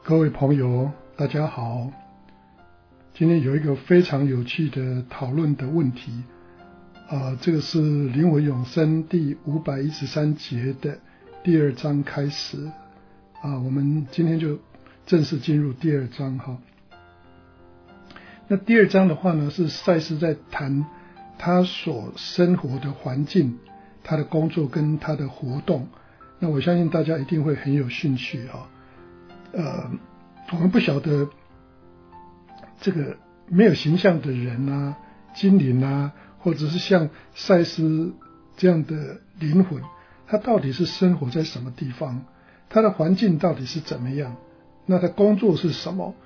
各位朋友大家好，今天有一个非常有趣的讨论的问题，这个是灵魂永生第513节的第二章开始，我们今天就正式进入第二章哈。那第二章的话呢，是赛斯在谈他所生活的环境，他的工作跟他的活动，那我相信大家一定会很有兴趣哈。我们不晓得这个没有形象的人啊、精灵啊，或者是像赛斯这样的灵魂，他到底是生活在什么地方，他的环境到底是怎么样，那他工作是什么，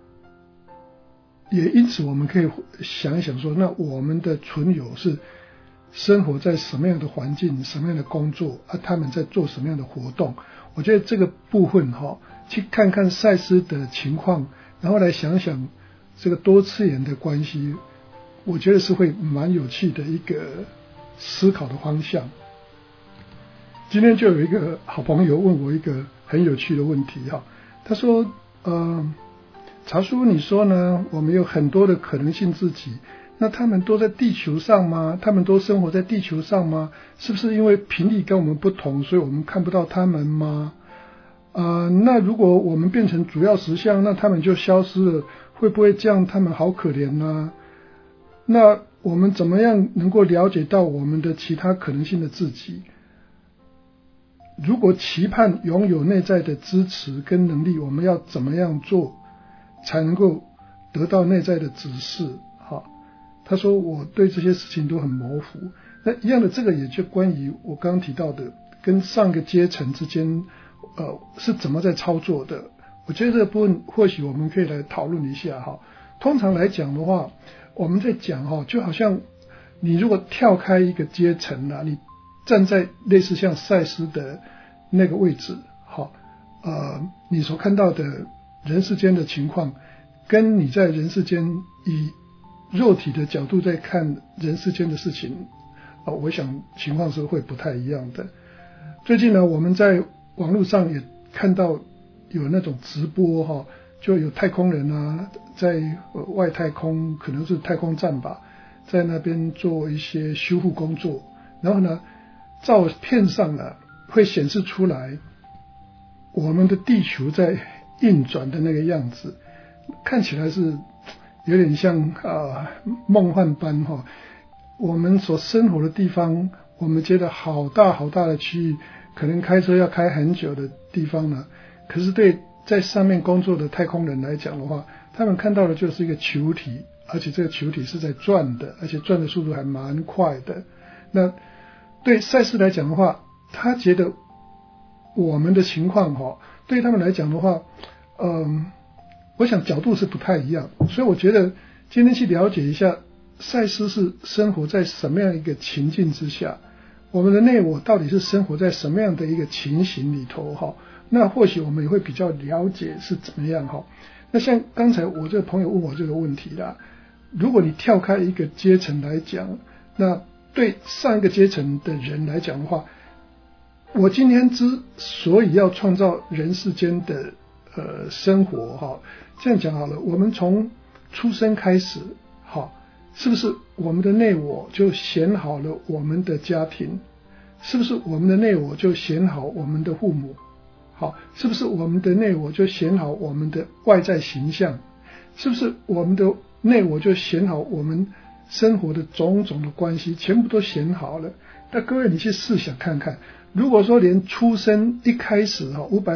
也因此我们可以想一想说，那我们的存有是生活在什么样的环境、什么样的工作，他们在做什么样的活动。我觉得这个部分去看看赛斯的情况，然后来想想这个多次元的关系，我觉得是会蛮有趣的一个思考的方向。今天就有一个好朋友问我一个很有趣的问题他说查叔你说呢，我们有很多的可能性自己，那他们都在地球上吗？他们都生活在地球上吗？是不是因为频率跟我们不同，所以我们看不到他们吗？那如果我们变成主要实相，那他们就消失了，会不会这样他们好可怜呢？那我们怎么样能够了解到我们的其他可能性的自己？如果期盼拥有内在的支持跟能力，我们要怎么样做才能够得到内在的指示？他说我对这些事情都很模糊。那一样的，这个也就关于我刚刚提到的跟上个阶层之间是怎么在操作的。我觉得这个部分或许我们可以来讨论一下通常来讲的话，我们在讲就好像你如果跳开一个阶层你站在类似像赛斯的那个位置你所看到的人世间的情况，跟你在人世间以肉体的角度在看人世间的事情我想情况是会不太一样的。最近呢，我们在网络上也看到有那种直播就有太空人在外太空，可能是太空站吧，在那边做一些修复工作，然后呢照片上呢会显示出来我们的地球在运转的那个样子，看起来是有点像梦幻般我们所生活的地方，我们觉得好大好大的区域，可能开车要开很久的地方呢，可是对在上面工作的太空人来讲的话，他们看到的就是一个球体，而且这个球体是在转的，而且转的速度还蛮快的。那对赛斯来讲的话，他觉得我们的情况对他们来讲的话我想角度是不太一样，所以我觉得今天去了解一下赛斯是生活在什么样一个情境之下，我们的内我到底是生活在什么样的一个情形里头那或许我们也会比较了解是怎么样那像刚才我这个朋友问我这个问题啦，如果你跳开一个阶层来讲，那对上一个阶层的人来讲的话，我今天之所以要创造人世间的生活这样讲好了，我们从出生开始是不是我们的内我就选好了我们的家庭？是不是我们的内我就选好我们的父母？是不是我们的内我就选好我们的外在形象？是不是我们的内我就选好我们生活的种种的关系，全部都选好了？那各位你去试想看看，如果说连出生一开始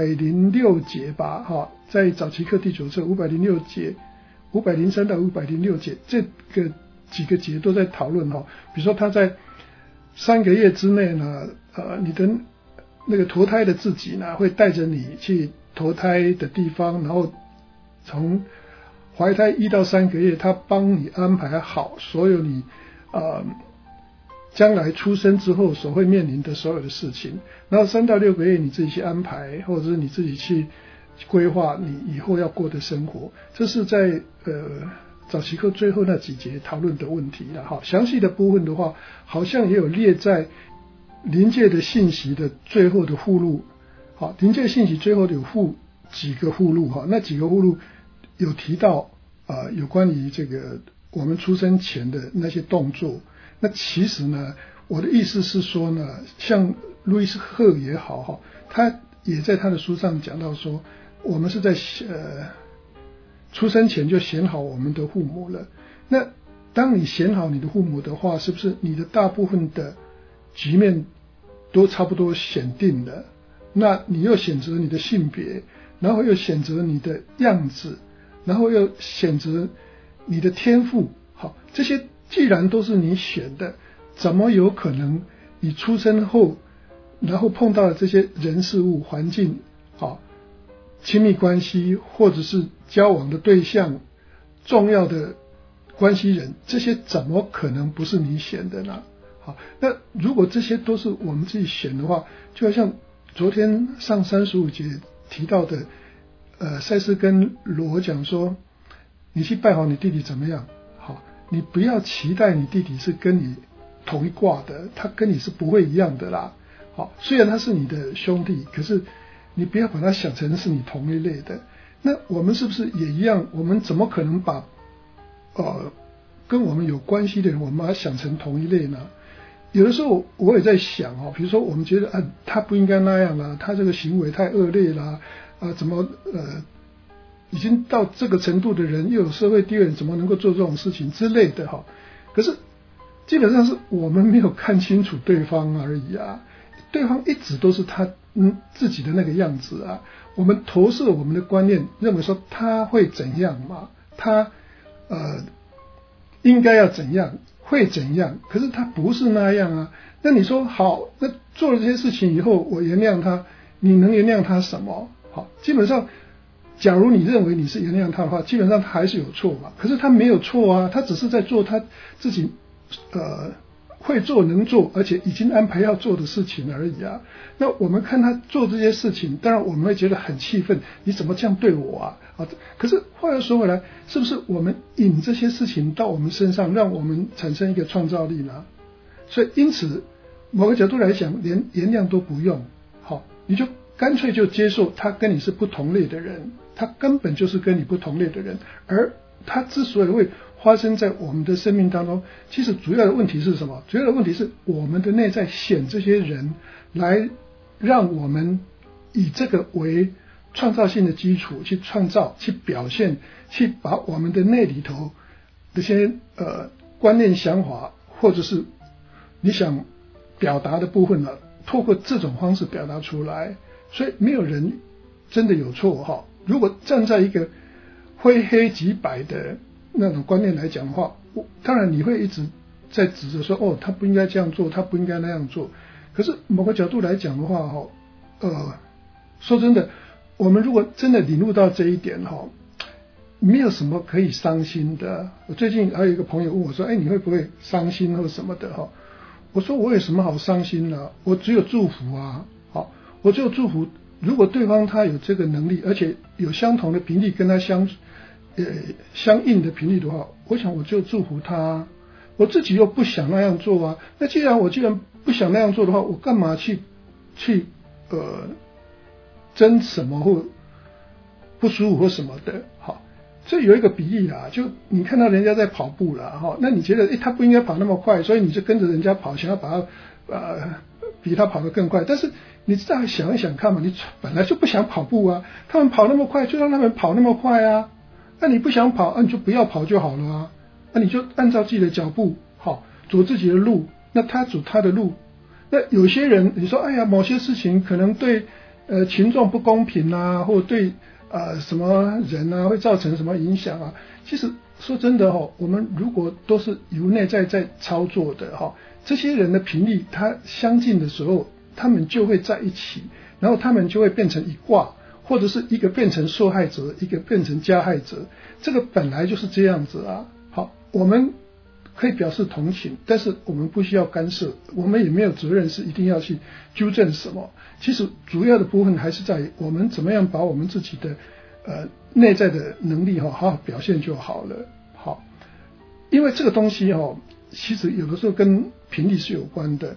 506节吧在早期课第9册506节503到506节这个几个节都在讨论比如说他在3个月之内呢你的那个投胎的自己呢会带着你去投胎的地方，然后从怀胎1到3个月他帮你安排好所有你将来出生之后所会面临的所有的事情，然后3到6个月你自己去安排，或者是你自己去规划你以后要过的生活。这是在早期课最后那几节讨论的问题详细的部分的话，好像也有列在临界的信息的最后的附录临界信息最后有附几个附录哈，那几个附录有提到有关于这个我们出生前的那些动作。那其实呢，我的意思是说呢，像路易斯赫也好哈，他也在他的书上讲到说，我们是在出生前就选好我们的父母了。那当你选好你的父母的话，是不是你的大部分的局面都差不多选定了？那你又选择你的性别，然后又选择你的样子，然后又选择你的天赋，好，这些既然都是你选的，怎么有可能你出生后，然后碰到的这些人事物环境，好，亲密关系或者是交往的对象，重要的关系人，这些怎么可能不是你选的呢？好，那如果这些都是我们自己选的话，就好像昨天上35节提到的，赛斯跟罗讲说，你去拜访你弟弟怎么样？好，你不要期待你弟弟是跟你同一挂的，他跟你是不会一样的啦。好，虽然他是你的兄弟，可是你不要把他想成是你同一类的。那我们是不是也一样？我们怎么可能把跟我们有关系的人，我们把他想成同一类呢？有的时候我也在想比如说我们觉得他不应该那样啦，他这个行为太恶劣啦，怎么已经到这个程度的人，又有社会地位，怎么能够做这种事情之类的哈？可是基本上是我们没有看清楚对方而已啊，对方一直都是他自己的那个样子啊，我们投射我们的观念，认为说他会怎样嘛，他应该要怎样，会怎样，可是他不是那样啊。那你说好，那做了这些事情以后，我原谅他，你能原谅他什么？好，基本上假如你认为你是原谅他的话，基本上他还是有错嘛。可是他没有错啊，他只是在做他自己会做能做，而且已经安排要做的事情而已啊。那我们看他做这些事情，当然我们会觉得很气愤，你怎么这样对我啊？可是话又说回来，是不是我们引这些事情到我们身上，让我们产生一个创造力呢？所以因此某个角度来讲，连原谅都不用，好，你就干脆就接受他跟你是不同类的人，他根本就是跟你不同类的人，而他之所以会发生在我们的生命当中，其实主要的问题是什么？主要的问题是我们的内在选这些人来让我们以这个为创造性的基础去创造、去表现、去把我们的内里头这些观念、想法，或者是你想表达的部分呢，透过这种方式表达出来。所以没有人真的有错哈。如果站在一个非黑即白的那种观念来讲的话，当然你会一直在指着说他不应该这样做，他不应该那样做。可是某个角度来讲的话说真的，我们如果真的领悟到这一点没有什么可以伤心的。我最近还有一个朋友问我说，你会不会伤心或什么的我说我有什么好伤心的？我只有祝福啊。好，我只有祝福。如果对方他有这个能力，而且有相同的频率跟他相应的频率的话，我想我就祝福他。我自己又不想那样做啊。那既然不想那样做的话，我干嘛去争什么或不舒服或什么的？好，这有一个比喻啦，就你看到人家在跑步啦那你觉得他不应该跑那么快，所以你就跟着人家跑，想要把他比他跑得更快。但是你再想一想看嘛，你本来就不想跑步啊，他们跑那么快，就让他们跑那么快啊。那你不想跑，你就不要跑就好了啊。那你就按照自己的脚步好走自己的路，那他走他的路。那有些人你说某些事情可能对群众不公平啊，或对什么人啊会造成什么影响啊。其实说真的我们如果都是由内在在操作的这些人的频率它相近的时候，他们就会在一起，然后他们就会变成一卦，或者是一个变成受害者，一个变成加害者。这个本来就是这样子啊。好，我们可以表示同情，但是我们不需要干涉，我们也没有责任是一定要去纠正什么。其实主要的部分还是在于我们怎么样把我们自己的内在的能力好好表现就好了。好，因为这个东西其实有的时候跟频率是有关的。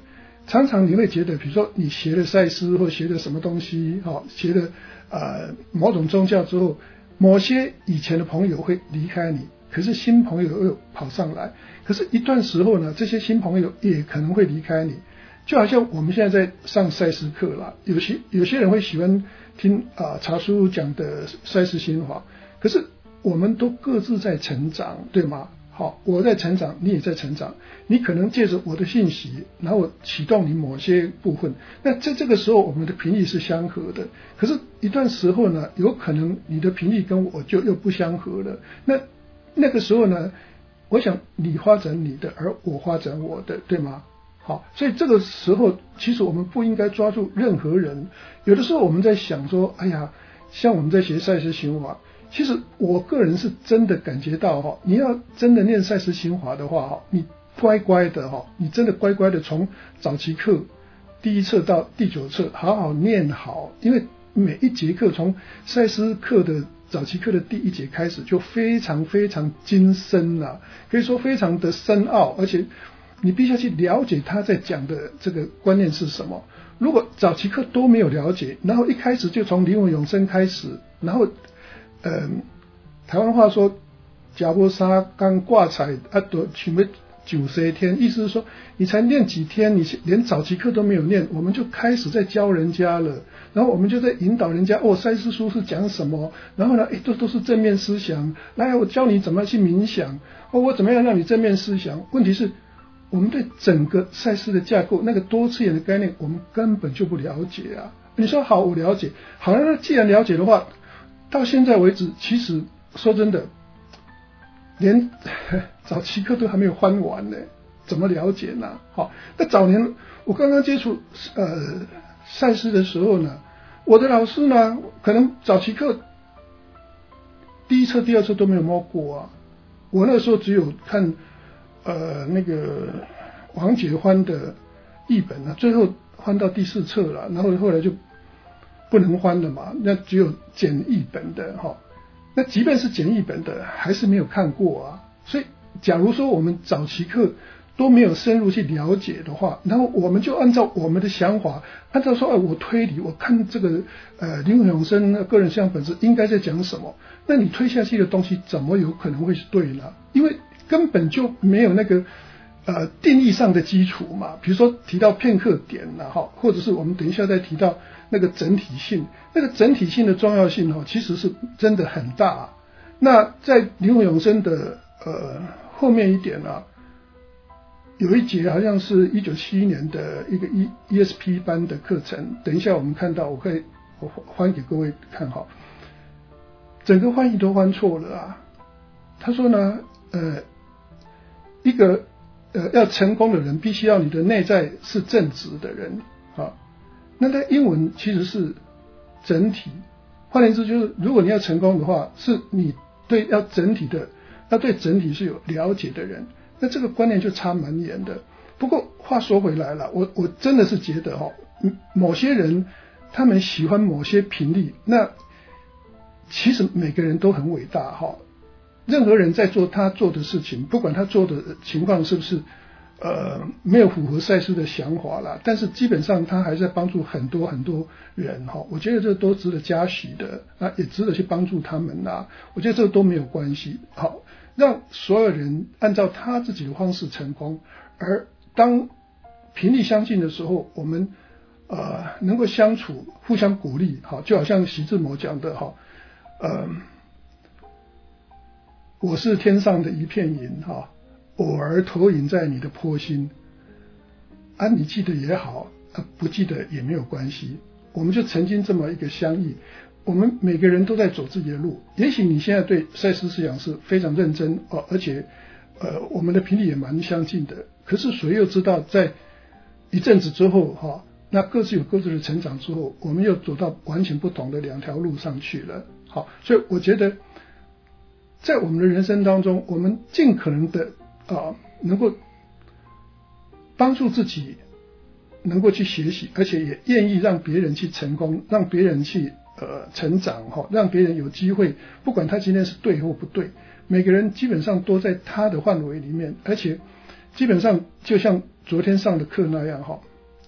常常你会觉得，比如说你学了赛斯或学了什么东西，学了某种宗教之后，某些以前的朋友会离开你，可是新朋友又跑上来，可是一段时候呢，这些新朋友也可能会离开你。就好像我们现在在上赛斯课啦，有些人会喜欢听查叔讲的赛斯心法，可是我们都各自在成长，对吗？好，我在成长，你也在成长，你可能借着我的信息，然后启动你某些部分，那在这个时候我们的频率是相合的。可是一段时候呢，有可能你的频率跟我就又不相合了，那个时候呢，我想你发展你的，而我发展我的，对吗？好，所以这个时候其实我们不应该抓住任何人。有的时候我们在想说，哎呀，像我们在学赛斯心法，其实我个人是真的感觉到你要真的念赛斯心法的话你乖乖的你真的乖乖的从早期课第一册到第9册好好念好，因为每一节课从赛斯课的早期课的第1节开始就非常非常精深了，可以说非常的深奥，而且你必须要去了解他在讲的这个观念是什么。如果早期课都没有了解，然后一开始就从灵魂永生开始，然后台湾话说假波沙刚挂彩都准备90天，意思是说你才念几天，你连早期课都没有念，我们就开始在教人家了，然后我们就在引导人家赛斯书是讲什么，然后呢都是正面思想，来我教你怎么去冥想，我怎么样让你正面思想。问题是我们对整个赛斯的架构那个多次元的概念我们根本就不了解啊。你说好我了解，好那既然了解的话，到现在为止其实说真的连早期课都还没有翻完呢，怎么了解呢？好，那早年我刚刚接触赛斯的时候呢，我的老师呢可能早期课第1册第2册都没有摸过啊，我那时候只有看那个王杰翻的译本啊，最后翻到第4册了，然后后来就不能翻了嘛，那只有简译本的那即便是简译本的还是没有看过啊。所以假如说我们早期课都没有深入去了解的话，然后我们就按照我们的想法，按照说我推理，我看这个灵魂永生个人思想本质应该在讲什么，那你推下去的东西怎么有可能会是对呢？因为根本就没有那个定义上的基础嘛。比如说提到片刻点或者是我们等一下再提到那个整体性，那个整体性的重要性其实是真的很大。那在灵魂永生的后面一点有一节好像是1971年的一个 ESP 班的课程，等一下我们看到我翻给各位看整个翻译都翻错了啊。他说呢一个要成功的人必须要你的内在是正直的人那在英文其实是整体，换言之就是如果你要成功的话，是你要对整体是有了解的人，那这个观念就差蛮远的。不过话说回来了，我真的是觉得某些人他们喜欢某些频率，那其实每个人都很伟大任何人在做他做的事情，不管他做的情况是不是没有符合赛斯的想法啦，但是基本上他还在帮助很多很多人我觉得这都值得嘉许的也值得去帮助他们我觉得这都没有关系让所有人按照他自己的方式成功，而当频率相近的时候，我们能够相处互相鼓励就好像徐志摩讲的我是天上的一片云偶尔投影在你的波心你记得也好不记得也没有关系，我们就曾经这么一个相遇，我们每个人都在走自己的路。也许你现在对赛斯思想是非常认真而且我们的频率也蛮相近的，可是谁又知道在一阵子之后那各自有各自的成长之后，我们又走到完全不同的2条路上去了所以我觉得在我们的人生当中，我们尽可能的能够帮助自己能够去学习，而且也愿意让别人去成功，让别人去成长让别人有机会，不管他今天是对或不对，每个人基本上都在他的范围里面，而且基本上就像昨天上的课那样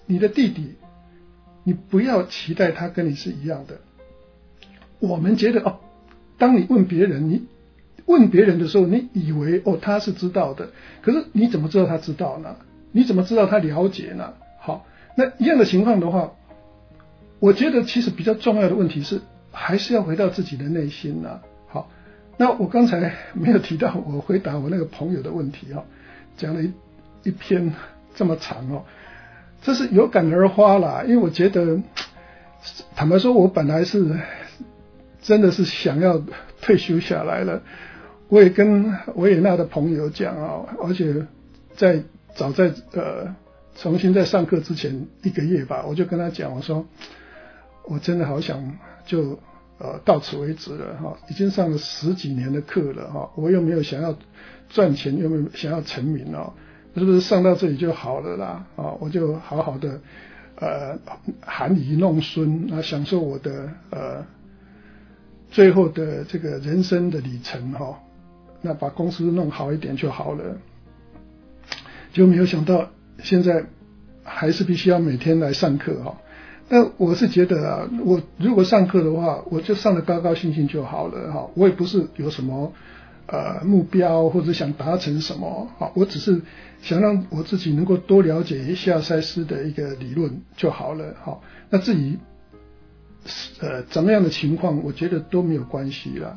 你的弟弟，你不要期待他跟你是一样的。我们觉得当你问别人的时候，你以为他是知道的，可是你怎么知道他知道呢？你怎么知道他了解呢？好，那一样的情况的话，我觉得其实比较重要的问题是，还是要回到自己的内心啊。好，那我刚才没有提到我回答我那个朋友的问题讲了一篇这么长这是有感而发啦，因为我觉得坦白说，我本来是真的是想要退休下来了。我也跟维也纳的朋友讲而且早在重新在上课之前1个月吧，我就跟他讲，我说我真的好想就到此为止了已经上了10几年的课了我又没有想要赚钱，又没有想要成名是不是上到这里就好了啦我就好好的含饴弄孙享受我的最后的这个人生的里程那把公司弄好一点就好了。就没有想到现在还是必须要每天来上课那我是觉得我如果上课的话，我就上得高高兴兴就好了我也不是有什么目标或者想达成什么我只是想让我自己能够多了解一下赛斯的一个理论就好了那至于怎么样的情况，我觉得都没有关系啦。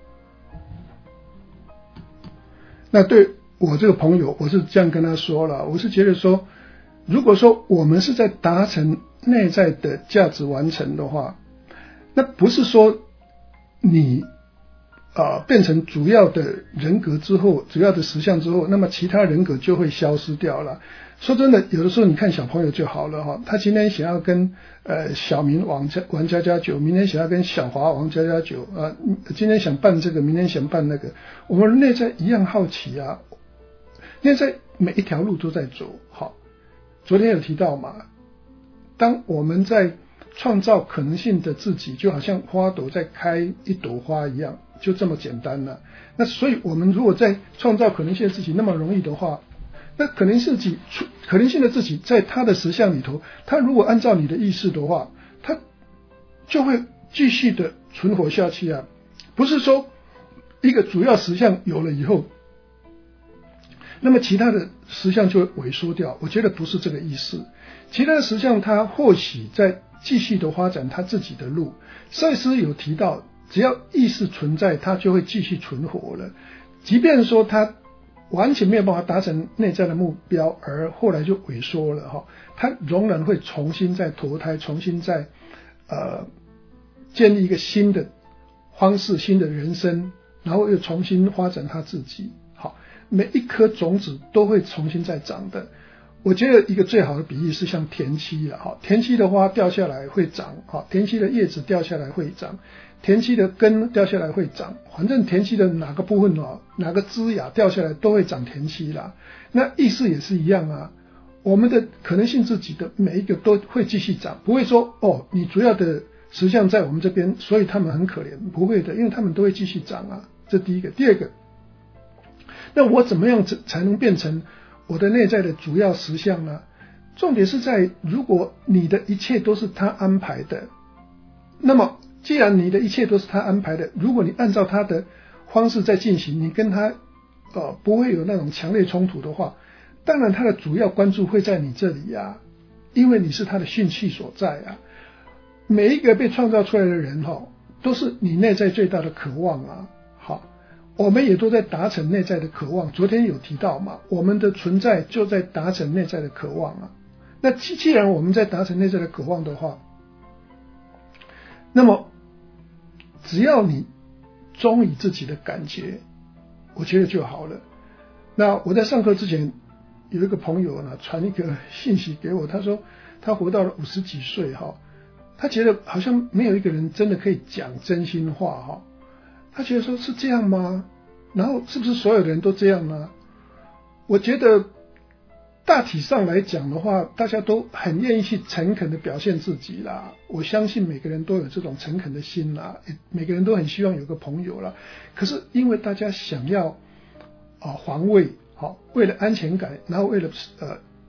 那对我这个朋友，我是这样跟他说了，我是觉得说，如果说我们是在达成内在的价值完成的话，那不是说你变成主要的人格之后，主要的实相之后，那么其他人格就会消失掉了。说真的，有的时候你看小朋友就好了他今天想要跟小明玩家家酒，明天想要跟小华玩家家酒今天想办这个，明天想办那个，我们内在一样好奇内在每一条路都在走昨天有提到嘛，当我们在创造可能性的自己，就好像花朵在开一朵花一样，就这么简单了。那所以我们如果在创造可能性的自己那么容易的话，那可能性的自己在他的实相里头，他如果按照你的意识的话，他就会继续的存活下去不是说一个主要实相有了以后，那么其他的实相就会萎缩掉，我觉得不是这个意思。其他的实相它或许在继续的发展它自己的路，赛斯有提到只要意识存在，它就会继续存活了，即便说它完全没有办法达成内在的目标，而后来就萎缩了它仍然会重新再投胎，重新再建立一个新的方式，新的人生，然后又重新发展它自己每一颗种子都会重新再长的。我觉得一个最好的比喻是像田七田七的花掉下来会长田七的叶子掉下来会长，田七的根掉下来会长，反正田七的哪个部分哪个枝芽掉下来都会长田七啦。那意思也是一样我们的可能性自己的每一个都会继续长，不会说你主要的实相在我们这边，所以他们很可怜，不会的，因为他们都会继续长这第一个。第二个，那我怎么样才能变成我的内在的主要实相呢？重点是在如果你的一切都是他安排的，那么既然你的一切都是他安排的，如果你按照他的方式在进行，你跟他不会有那种强烈冲突的话，当然他的主要关注会在你这里因为你是他的讯息所在每一个被创造出来的人都是你内在最大的渴望我们也都在达成内在的渴望，昨天有提到嘛，我们的存在就在达成内在的渴望那既然我们在达成内在的渴望的话，那么只要你忠于自己的感觉，我觉得就好了。那我在上课之前有一个朋友呢传一个信息给我，他说他活到了50几岁他觉得好像没有一个人真的可以讲真心话他觉得说是这样吗？然后是不是所有的人都这样呢？我觉得大体上来讲的话，大家都很愿意去诚恳的表现自己啦。我相信每个人都有这种诚恳的心啦，每个人都很希望有个朋友啦。可是因为大家想要防卫为了安全感，然后为了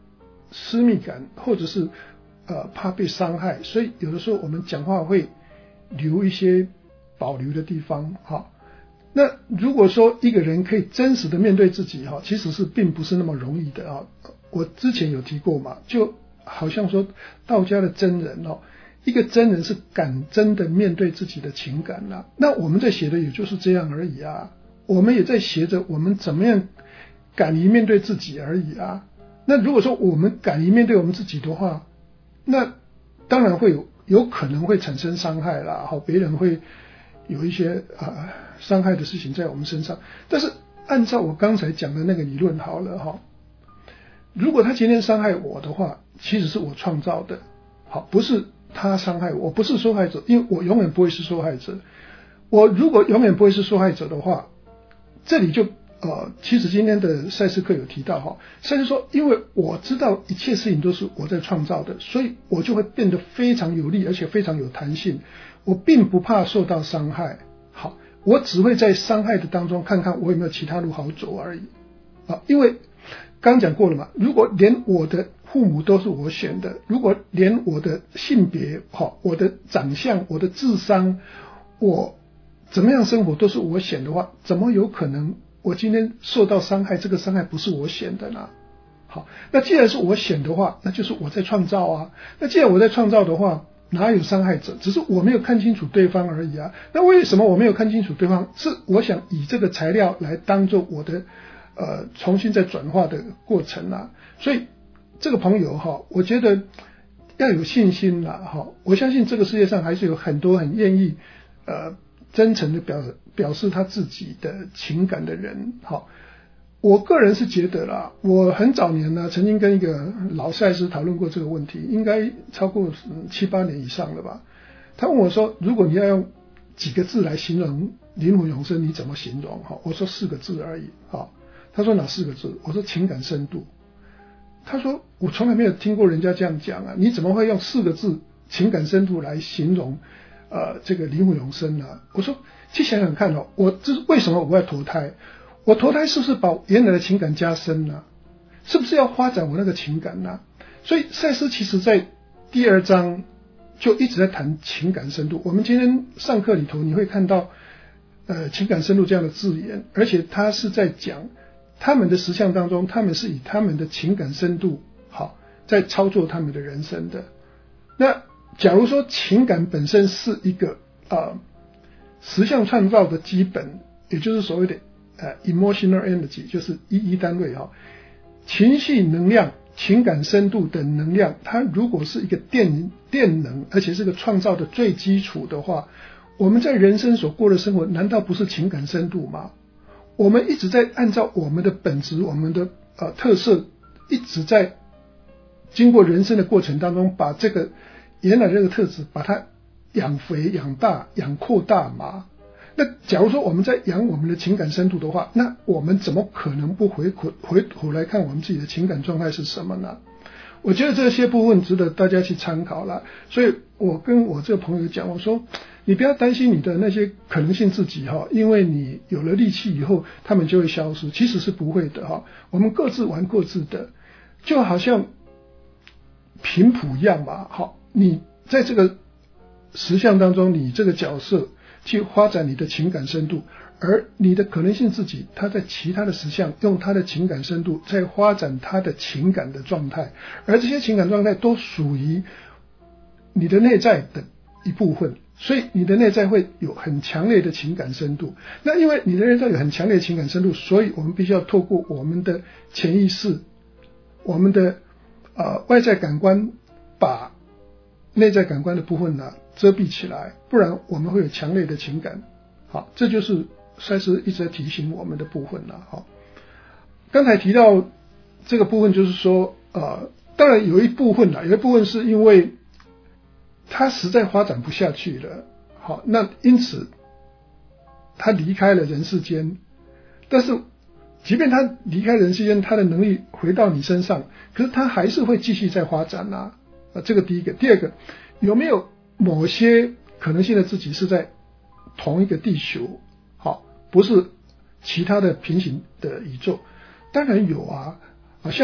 私密感，或者是怕被伤害，所以有的时候我们讲话会留一些保留的地方哈。那如果说一个人可以真实的面对自己哈，其实是并不是那么容易的啊。我之前有提过嘛，就好像说道家的真人哦，一个真人是敢真的面对自己的情感啦。那我们在写的也就是这样而已啊，我们也在写着我们怎么样敢于面对自己而已啊。那如果说我们敢于面对我们自己的话，那当然会有可能会产生伤害啦，好，别人会有一些伤害的事情在我们身上。但是按照我刚才讲的那个理论好了哈，如果他今天伤害我的话，其实是我创造的，好，不是他伤害我，我不是受害者，因为我永远不会是受害者。我如果永远不会是受害者的话，这里就其实今天的赛斯课有提到哈，赛斯说，因为我知道一切事情都是我在创造的，所以我就会变得非常有力，而且非常有弹性。我并不怕受到伤害，好，我只会在伤害的当中看看我有没有其他路好走而已啊。因为刚讲过了嘛，如果连我的父母都是我选的，如果连我的性别、我的长相、我的智商，我怎么样生活都是我选的话，怎么有可能我今天受到伤害，这个伤害不是我选的呢？好，那既然是我选的话，那就是我在创造啊。那既然我在创造的话，哪有伤害者？只是我没有看清楚对方而已啊。那为什么我没有看清楚对方？是我想以这个材料来当做我的重新再转化的过程啊。所以这个朋友哈，我觉得要有信心啦哈。我相信这个世界上还是有很多很愿意真诚的表示他自己的情感的人哈。我个人是觉得啦，我很早年呢曾经跟一个老赛师讨论过这个问题，应该超过7-8年以上了吧。他问我说，如果你要用几个字来形容灵魂永生，你怎么形容？我说4个字而已。他说哪4个字？我说情感深度。他说我从来没有听过人家这样讲啊，你怎么会用4个字情感深度来形容这个灵魂永生呢？我说去想想看为什么我要投胎？我投胎是不是把原来的情感加深呢？是不是要发展我那个情感呢？所以赛斯其实在第2章就一直在谈情感深度。我们今天上课里头你会看到情感深度这样的字眼，而且他是在讲他们的实相当中，他们是以他们的情感深度在操作他们的人生的。那假如说情感本身是一个实相创造的基本，也就是所谓的emotional energy， 就是一单位情绪能量、情感深度的能量，它如果是一个电能，而且是个创造的最基础的话，我们在人生所过的生活难道不是情感深度吗？我们一直在按照我们的本质、我们的特色，一直在经过人生的过程当中，把这个原来这个特质把它养肥、养大、养扩大嘛。那假如说我们在养我们的情感深度的话，那我们怎么可能不回头来看我们自己的情感状态是什么呢？我觉得这些部分值得大家去参考啦。所以我跟我这个朋友讲，我说你不要担心你的那些可能性自己因为你有了力气以后他们就会消失，其实是不会的我们各自玩各自的，就好像频谱一样嘛。你在这个实相当中，你这个角色去发展你的情感深度，而你的可能性自己他在其他的实相用他的情感深度在发展他的情感的状态，而这些情感状态都属于你的内在的一部分，所以你的内在会有很强烈的情感深度。那因为你的内在有很强烈的情感深度，所以我们必须要透过我们的潜意识、我们的外在感官，把内在感官的部分遮蔽起来，不然我们会有强烈的情感。好，这就是赛斯一直在提醒我们的部分了。好，刚才提到这个部分就是说当然有一部分是因为他实在发展不下去了，好，那因此他离开了人世间。但是即便他离开人世间，他的能力回到你身上，可是他还是会继续在发展这个第一个。第二个，有没有某些可能性的自己是在同一个地球，不是其他的平行的宇宙？当然有啊，像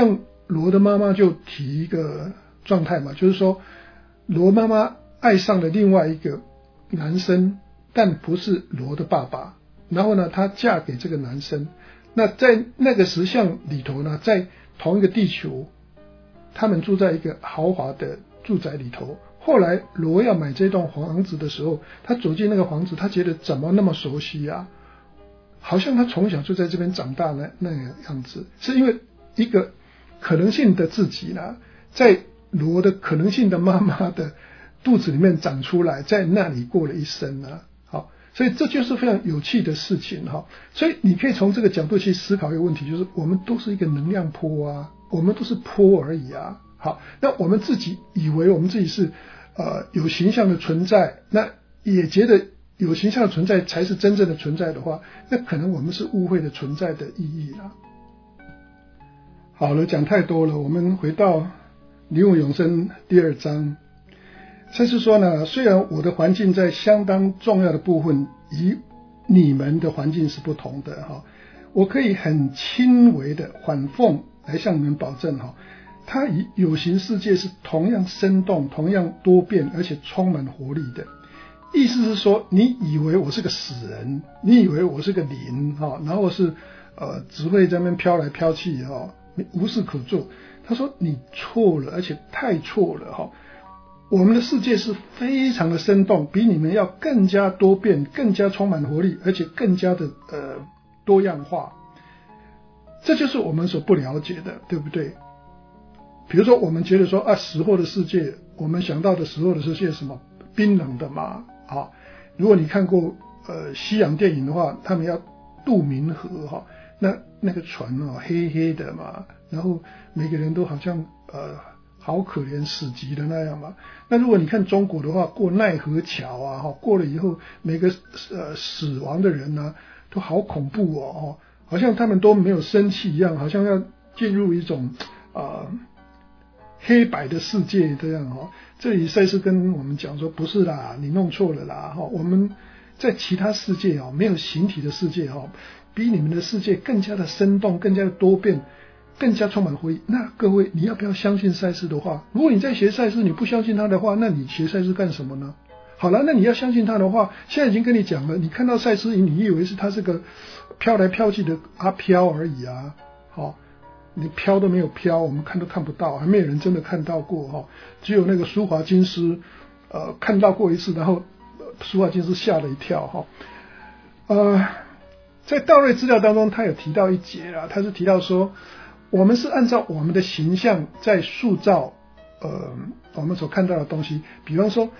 罗的妈妈就提一个状态嘛，就是说罗妈妈爱上了另外一个男生，但不是罗的爸爸，然后呢她嫁给这个男生。那在那个石像里头呢，在同一个地球，他们住在一个豪华的住宅里头。后来罗要买这栋房子的时候，他走进那个房子，他觉得怎么那么熟悉啊，好像他从小就在这边长大那个样子。是因为一个可能性的自己呢，在罗的可能性的妈妈的肚子里面长出来，在那里过了一生啊。好，所以这就是非常有趣的事情哈。所以你可以从这个角度去思考一个问题，就是我们都是一个能量波啊，我们都是波而已啊。好，那我们自己以为我们自己是有形象的存在，那也觉得有形象的存在才是真正的存在的话，那可能我们是误会了存在的意义了。好了，讲太多了，我们回到灵魂永生第2章。赛斯说呢，虽然我的环境在相当重要的部分与你们的环境是不同的哈，我可以很轻微的反讽来向你们保证哈，它与有形世界是同样生动、同样多变，而且充满活力的。意思是说，你以为我是个死人，你以为我是个灵哈，然后是只会在那边飘来飘去哈，无事可做。他说你错了，而且太错了哈。我们的世界是非常的生动，比你们要更加多变，更加充满活力，而且更加的多样化。这就是我们所不了解的，对不对？比如说我们觉得说死后的世界，我们想到的死后的世界是什么？冰冷的嘛。好，如果你看过西洋电影的话，他们要渡冥河哈，那个船黑黑的嘛，然后每个人都好像好可怜死寂的那样嘛。那如果你看中国的话，过奈何桥啊，过了以后每个死亡的人呢都好恐怖哦，好像他们都没有生气一样，好像要进入一种黑白的世界这样哦。这里赛斯跟我们讲说，不是啦，你弄错了啦，我们在其他世界没有形体的世界比你们的世界更加的生动，更加的多变，更加充满活力。那各位，你要不要相信赛斯的话？如果你在学赛斯，你不相信他的话，那你学赛斯干什么呢？好了，那你要相信他的话，现在已经跟你讲了，你看到赛斯，你以为是他是个飘来飘去的阿飘而已啊。好，你飘都没有飘，我们看都看不到，还没有人真的看到过只有那个舒华金师看到过一次，然后舒华金师吓了一跳在道瑞资料当中，他有提到一节啦，他是提到说，我们是按照我们的形象在塑造我们所看到的东西。比方说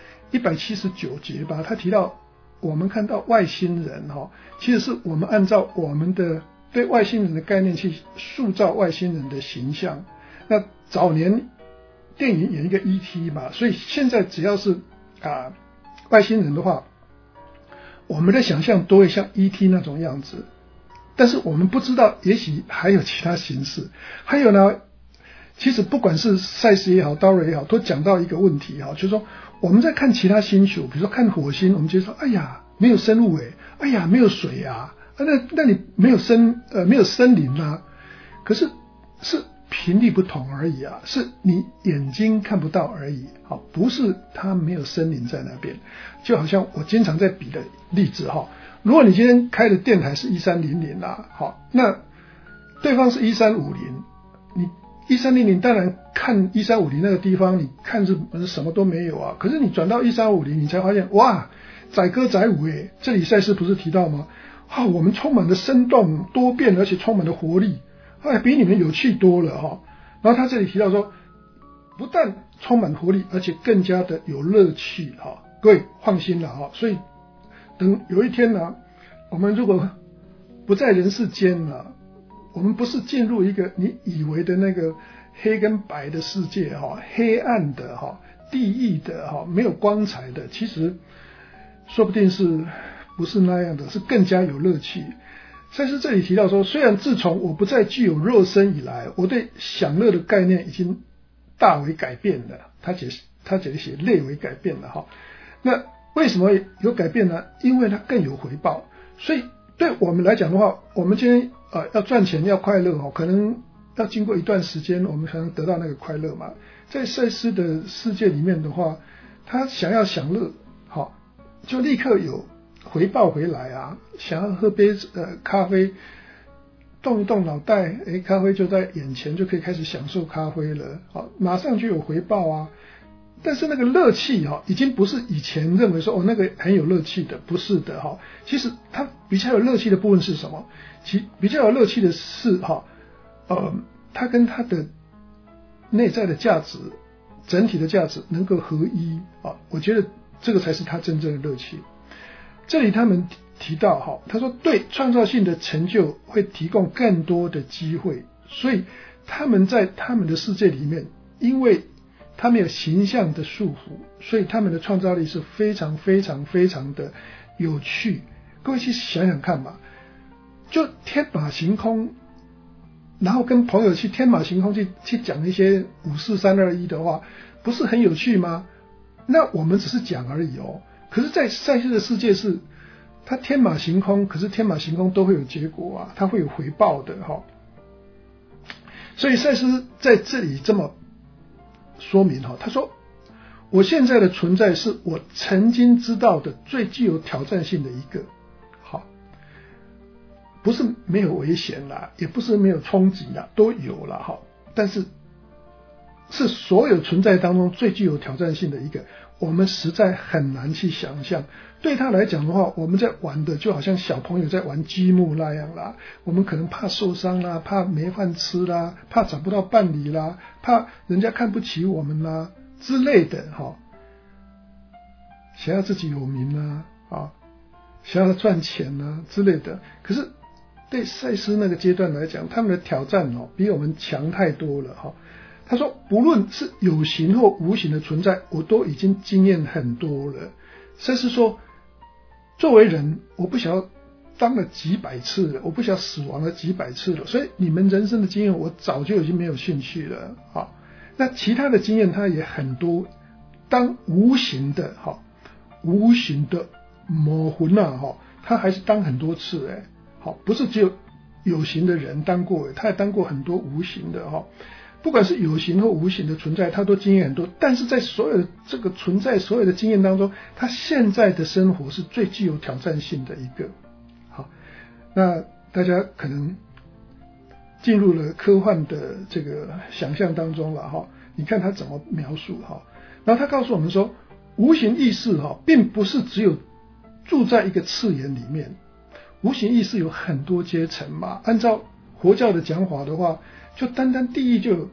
179节吧，他提到我们看到外星人其实是我们按照我们的对外星人的概念去塑造外星人的形象。那早年电影演一个 E.T. 嘛，所以现在只要是外星人的话，我们的想象都会像 E.T. 那种样子。但是我们不知道，也许还有其他形式。还有呢，其实不管是赛斯也好，道瑞也好，都讲到一个问题就是说我们在看其他星球，比如说看火星，我们觉得说，哎呀，没有生物哎呀，没有水啊，那你没有森林啊。可是是频率不同而已啊，是你眼睛看不到而已。好，不是它没有森林在那边。就好像我经常在比的例子如果你今天开的电台是1300好，那对方是1350，你1300当然看1350那个地方，你看是什么都没有啊。可是你转到1350，你才发现哇，载歌载舞这里赛斯不是提到吗？我们充满了生动多变，而且充满了活力，比你们有趣多了然后他这里提到说，不但充满活力，而且更加的有乐趣各位放心了所以等有一天呢，我们如果不在人世间了，我们不是进入一个你以为的那个黑跟白的世界黑暗的地狱的没有光彩的，其实说不定是不是那样的，是更加有乐趣。赛斯这里提到说，虽然自从我不再具有肉身以来，我对享乐的概念已经大为改变了。他这里写略为改变了那为什么有改变呢？因为它更有回报。所以对我们来讲的话，我们今天要赚钱要快乐可能要经过一段时间，我们才能得到那个快乐嘛。在赛斯的世界里面的话，他想要享乐，好，就立刻有回报回来啊。想要喝杯咖啡，动一动脑袋，咖啡就在眼前，就可以开始享受咖啡了，好，马上就有回报啊。但是那个乐趣已经不是以前认为说那个很有乐趣的，不是的哈。其实它比较有乐趣的部分是什么？比较有乐趣的是它跟它的内在的价值、整体的价值能够合一啊。我觉得这个才是它真正的乐趣。这里他们提到他说对创造性的成就会提供更多的机会，所以他们在他们的世界里面，因为他们有形象的束缚，所以他们的创造力是非常非常非常的有趣。各位去想想看嘛，就天马行空，然后跟朋友去天马行空去讲一些54321的话，不是很有趣吗？那我们只是讲而已哦。可是在赛斯的世界是它天马行空，可是天马行空都会有结果啊，它会有回报的所以赛斯在这里这么说明他说我现在的存在是我曾经知道的最具有挑战性的一个，不是没有危险啦，也不是没有冲击啦，都有啦但是是所有存在当中最具有挑战性的一个，我们实在很难去想象。对他来讲的话，我们在玩的就好像小朋友在玩积木那样啦，我们可能怕受伤啦，怕没饭吃啦，怕找不到伴侣啦，怕人家看不起我们啦之类的想要自己有名啦想要赚钱啦之类的。可是对赛斯那个阶段来讲，他们的挑战比我们强太多了他说不论是有形或无形的存在，我都已经经验很多了。赛斯说作为人，我不晓得当了几百次了，我不晓得死亡了几百次了，所以你们人生的经验我早就已经没有兴趣了那其他的经验它也很多，当无形的魔魂他还是当很多次不是只有有形的人当过，他也当过很多无形的不管是有形或无形的存在，他都经验很多。但是在所有的这个存在所有的经验当中，他现在的生活是最具有挑战性的一个。那大家可能进入了科幻的这个想象当中了你看他怎么描述然后他告诉我们说，无形意识并不是只有住在一个次元里面，无形意识有很多阶层嘛。按照佛教的讲法的话，就单单地狱就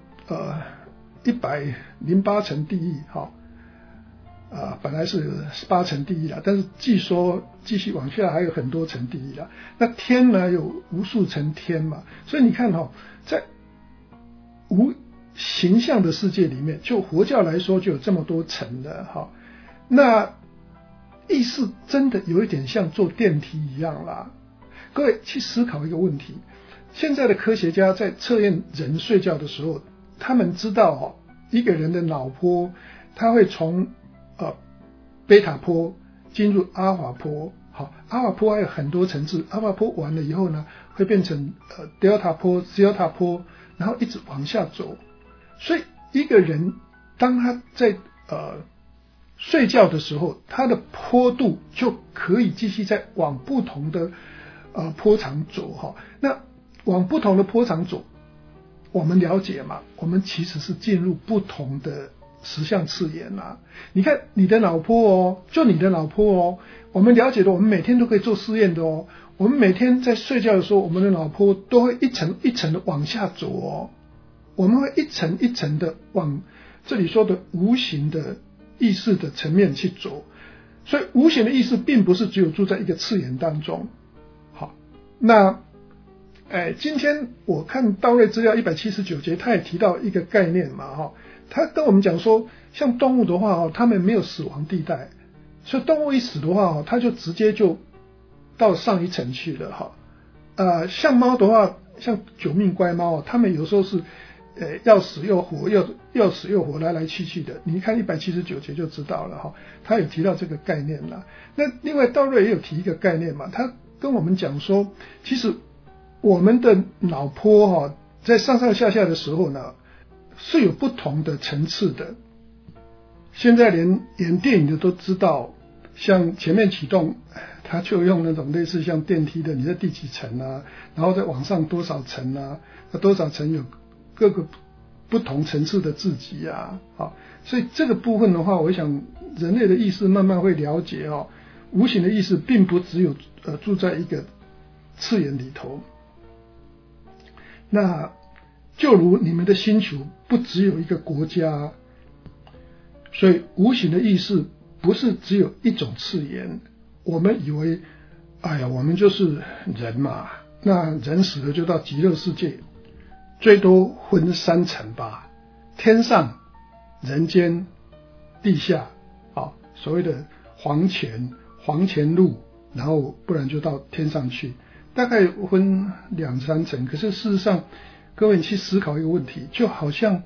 108层地狱本来是18层地狱啦，但是据说继续往下还有很多层地狱啦。那天呢有无数层天嘛，所以你看在无形象的世界里面，就佛教来说就有这么多层的那意识真的有一点像坐电梯一样啦。各位去思考一个问题，现在的科学家在测验人睡觉的时候，他们知道一个人的脑波，他会从贝塔波进入阿尔法波，阿尔法波还有很多层次，阿尔法波完了以后呢，会变成德尔塔波、西尔塔波，然后一直往下走。所以一个人当他在睡觉的时候，他的坡度就可以继续再往不同的波长走那往不同的波长走，我们了解嘛，我们其实是进入不同的实相次元啦。你看你的脑波就你的脑波我们了解的，我们每天都可以做试验的我们每天在睡觉的时候，我们的脑波都会一层一层的往下走我们会一层一层的往这里说的无形的意识的层面去走。所以无形的意识并不是只有住在一个次元当中。那今天我看道瑞资料179节，他也提到一个概念嘛他跟我们讲说，像动物的话他们没有死亡地带，所以动物一死的话它就直接就到上一层去了像猫的话，像九命乖猫它们有时候是要死又活，要死又活，来来去去的。你看179节就知道了他有提到这个概念了。那另外道瑞也有提一个概念嘛，他跟我们讲说，其实我们的脑波在上上下下的时候呢，是有不同的层次的。现在连演电影的都知道，像前面启动，他就用那种类似像电梯的，你在第几层啊，然后再往上多少层啊，那多少层有各个不同层次的自己啊，所以这个部分的话，我想人类的意识慢慢会了解无形的意识并不只有住在一个次元里头。那就如你们的星球不只有一个国家，所以无形的意识不是只有一种次元。我们以为我们就是人嘛，那人死了就到极乐世界，最多分3层吧，天上、人间、地下，所谓的黄泉路，然后不然就到天上去，大概分2-3层。可是事实上，各位你去思考一个问题，就好像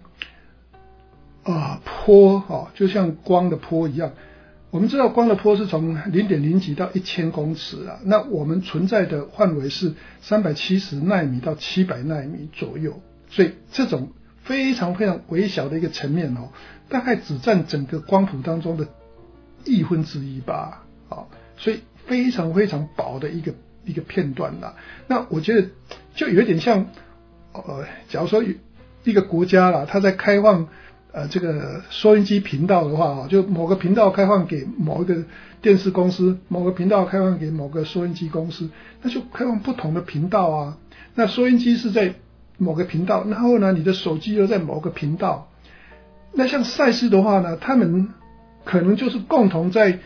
波就像光的波一样。我们知道光的波是从0.0几到1000公尺啊，那我们存在的范围是370奈米到700奈米左右，所以这种非常非常微小的一个层面大概只占整个光谱当中的1/1000吧，所以非常非常薄的一个片段啦。那我觉得就有一点像假如说一个国家啦，它在开放这个收音机频道的话，就某个频道开放给某一个电视公司，某个频道开放给某个收音机公司，那就开放不同的频道啊。那收音机是在某个频道，然后呢，你的手机又在某个频道。那像赛斯的话呢，他们可能就是共同在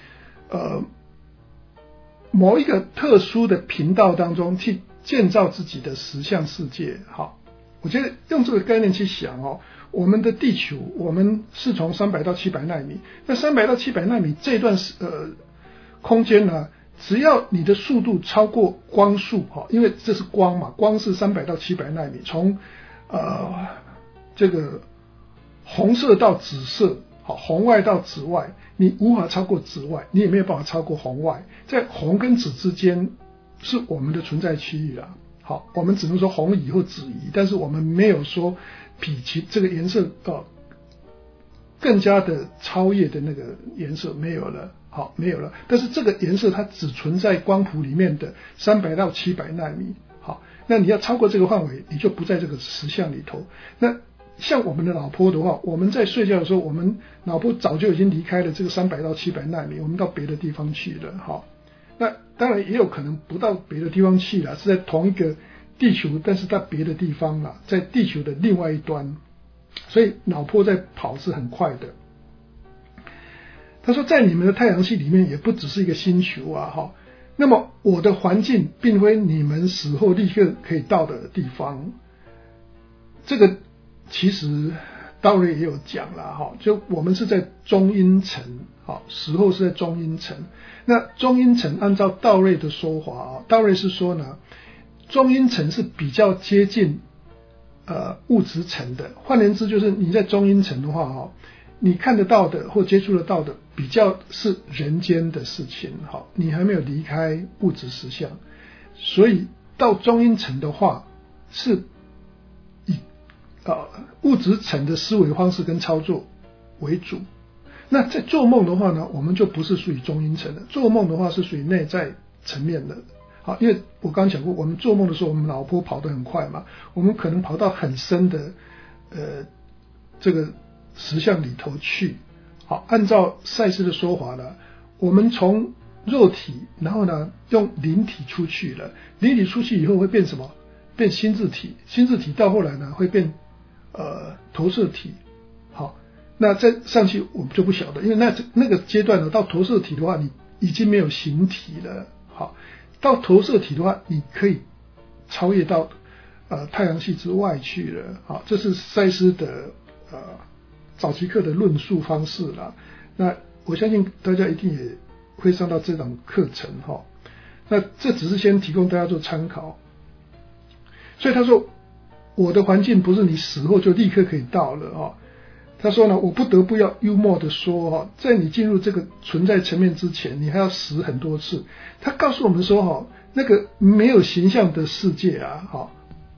某一个特殊的频道当中去建造自己的实相世界。好，我觉得用这个概念去想我们的地球，我们是从300到700奈米，那300到700奈米这段空间呢，只要你的速度超过光速因为这是光嘛，光是300到700奈米，从这个红色到紫色，红外到紫外，你无法超过紫外，你也没有办法超过红外，在红跟紫之间是我们的存在区域啦。好，我们只能说红移或紫移，但是我们没有说比其这个颜色更加的超越的那个颜色没有了，没有了。但是这个颜色它只存在光谱里面的300到700奈米。好，那你要超过这个范围，你就不在这个实相里头。那像我们的脑波的话，我们在睡觉的时候，我们脑波早就已经离开了这个300到700奈米，我们到别的地方去了。好，那当然也有可能不到别的地方去了，是在同一个地球，但是在别的地方啦，在地球的另外一端，所以脑波在跑是很快的。他说，在你们的太阳系里面也不只是一个星球啊，那么我的环境并非你们死后立刻可以到的地方。这个其实道瑞也有讲啦，就我们是在中阴层，死后是在中阴层。那中阴层按照道瑞的说法道瑞是说呢，中阴层是比较接近物质层的，换言之就是你在中阴层的话你看得到的或接触得到的比较是人间的事情，你还没有离开物质实相，所以到中阴层的话是以物质层的思维方式跟操作为主。那在做梦的话呢，我们就不是属于中阴层的，做梦的话是属于内在层面的。好，因为我刚讲过，我们做梦的时候，我们脑波跑得很快嘛，我们可能跑到很深的这个实相里头去。好，按照赛斯的说法呢，我们从肉体，然后呢用灵体出去了，灵体出去以后会变什么？变心智体，心智体到后来呢会变投射体。好，那再上去我们就不晓得，因为那个阶段呢，到投射体的话，你已经没有形体了。好，到投射体的话，你可以超越到太阳系之外去了。好，这是赛斯的早期课的论述方式啦。那我相信大家一定也会上到这种课程哈。那这只是先提供大家做参考。所以他说，我的环境不是你死后就立刻可以到了他说呢，我不得不要幽默的说在你进入这个存在层面之前，你还要死很多次。他告诉我们说那个没有形象的世界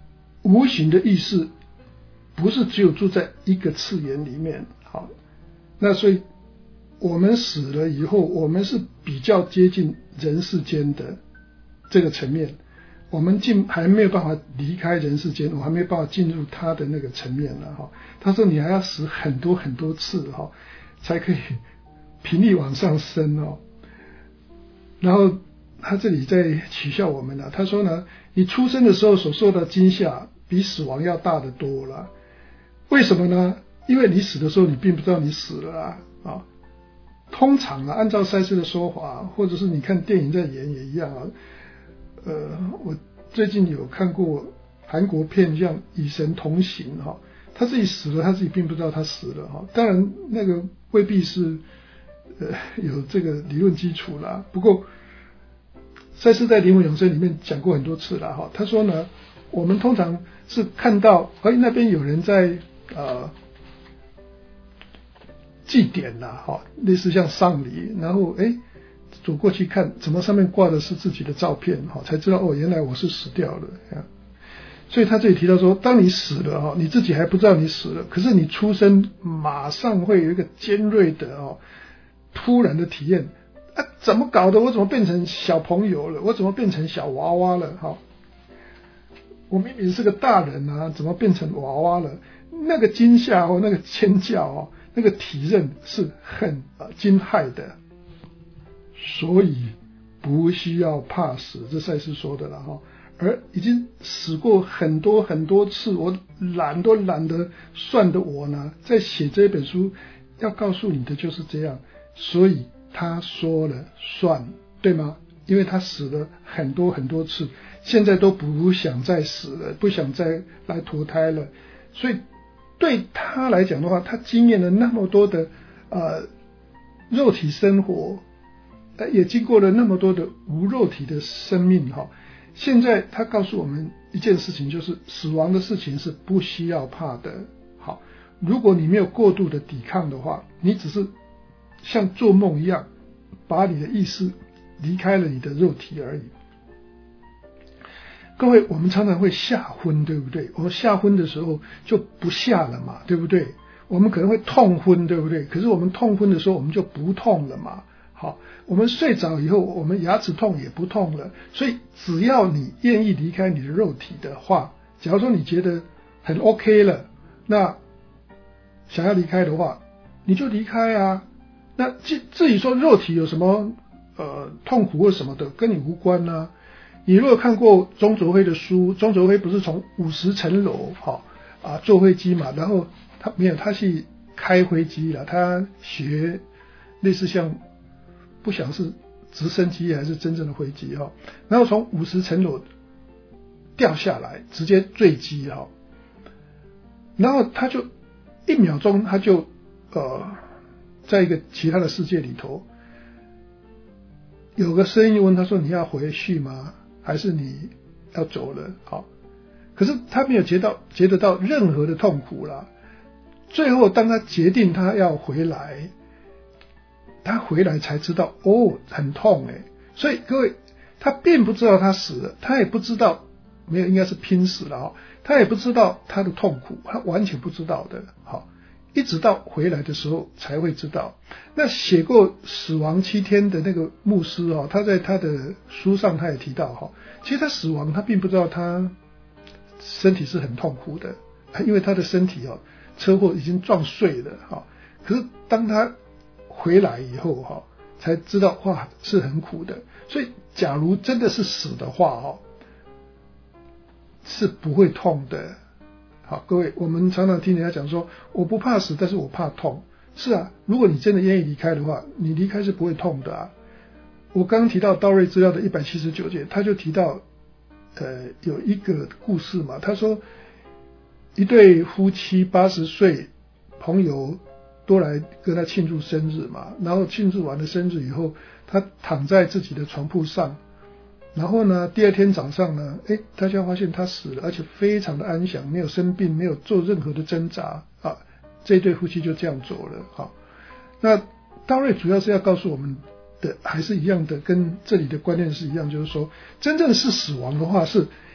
无形的意识不是只有住在一个次元里面。好，那所以我们死了以后，我们是比较接近人世间的这个层面，我们还没有办法离开人世间，我还没有办法进入他的那个层面了哈。他说你还要死很多很多次哈，才可以频率往上升哦。然后他这里在取笑我们了，他说呢，你出生的时候所受到惊吓比死亡要大得多了。为什么呢？因为你死的时候你并不知道你死了啊。通常按照赛斯的说法，或者是你看电影在演也一样啊。我最近有看过韩国片像《与神同行》哈，他自己死了，他自己并不知道他死了哈。当然那个未必是有这个理论基础啦。不过赛斯在《灵魂永生》里面讲过很多次了哈。他说呢，我们通常是看到那边有人在祭典啦哈，类似像丧礼，然后走过去看，怎么上面挂的是自己的照片哈，才知道原来我是死掉了。所以他这里提到说，当你死了哈，你自己还不知道你死了，可是你出生马上会有一个尖锐的突然的体验怎么搞的？我怎么变成小朋友了？我怎么变成小娃娃了？哈，我明明是个大人啊，怎么变成娃娃了？那个惊吓那个尖叫那个体认是很惊骇的。所以不需要怕死，这赛斯说的了哈。而已经死过很多很多次，我懒得算的我呢，在写这本书要告诉你的就是这样。所以他说了算，对吗？因为他死了很多很多次，现在都不想再死了，不想再来投胎了。所以对他来讲的话，他经验了那么多的肉体生活，也经过了那么多的无肉体的生命哈。现在他告诉我们一件事情，就是死亡的事情是不需要怕的。好，如果你没有过度的抵抗的话，你只是像做梦一样把你的意识离开了你的肉体而已。各位，我们常常会吓昏，对不对？我们吓昏的时候就不吓了嘛，对不对？我们可能会痛昏，对不对？可是我们痛昏的时候我们就不痛了嘛。好，我们睡着以后，我们牙齿痛也不痛了。所以只要你愿意离开你的肉体的话，假如说你觉得很 OK 了，那想要离开的话，你就离开啊。那至于说肉体有什么痛苦或什么的，跟你无关啊。你如果看过钟卓辉的书，钟卓辉不是从50层楼坐飞机嘛，然后他去开飞机了，他学类似像不晓得是直升机还是真正的飞机然后从50层楼掉下来，直接坠机然后他就1秒钟他就在一个其他的世界里头，有个声音问他说，你要回去吗？还是你要走了？好，可是他没有觉得到任何的痛苦啦。最后当他决定他要回来，他回来才知道很痛所以各位，他并不知道他死了，他也不知道，没有，应该是拼死了他也不知道他的痛苦，他完全不知道的。好，一直到回来的时候才会知道。那写过死亡7天的那个牧师他在他的书上他也提到其实他死亡他并不知道他身体是很痛苦的，因为他的身体车祸已经撞碎了可是当他回来以后才知道哇是很苦的。所以假如真的是死的话是不会痛的。好，各位，我们常常听人家讲说我不怕死，但是我怕痛。是啊，如果你真的愿意离开的话，你离开是不会痛的啊。我刚刚提到道瑞资料的179节，他就提到有一个故事嘛，他说一对夫妻80岁，朋友都来跟他庆祝生日嘛，然后庆祝完了生日以后，他躺在自己的床铺上，然后呢第二天早上呢大家发现他死了，而且非常的安详，没有生病，没有做任何的挣扎这对夫妻就这样走了那道瑞主要是要告诉我们的还是一样的，跟这里的观念是一样，就是说真正是死亡的话，是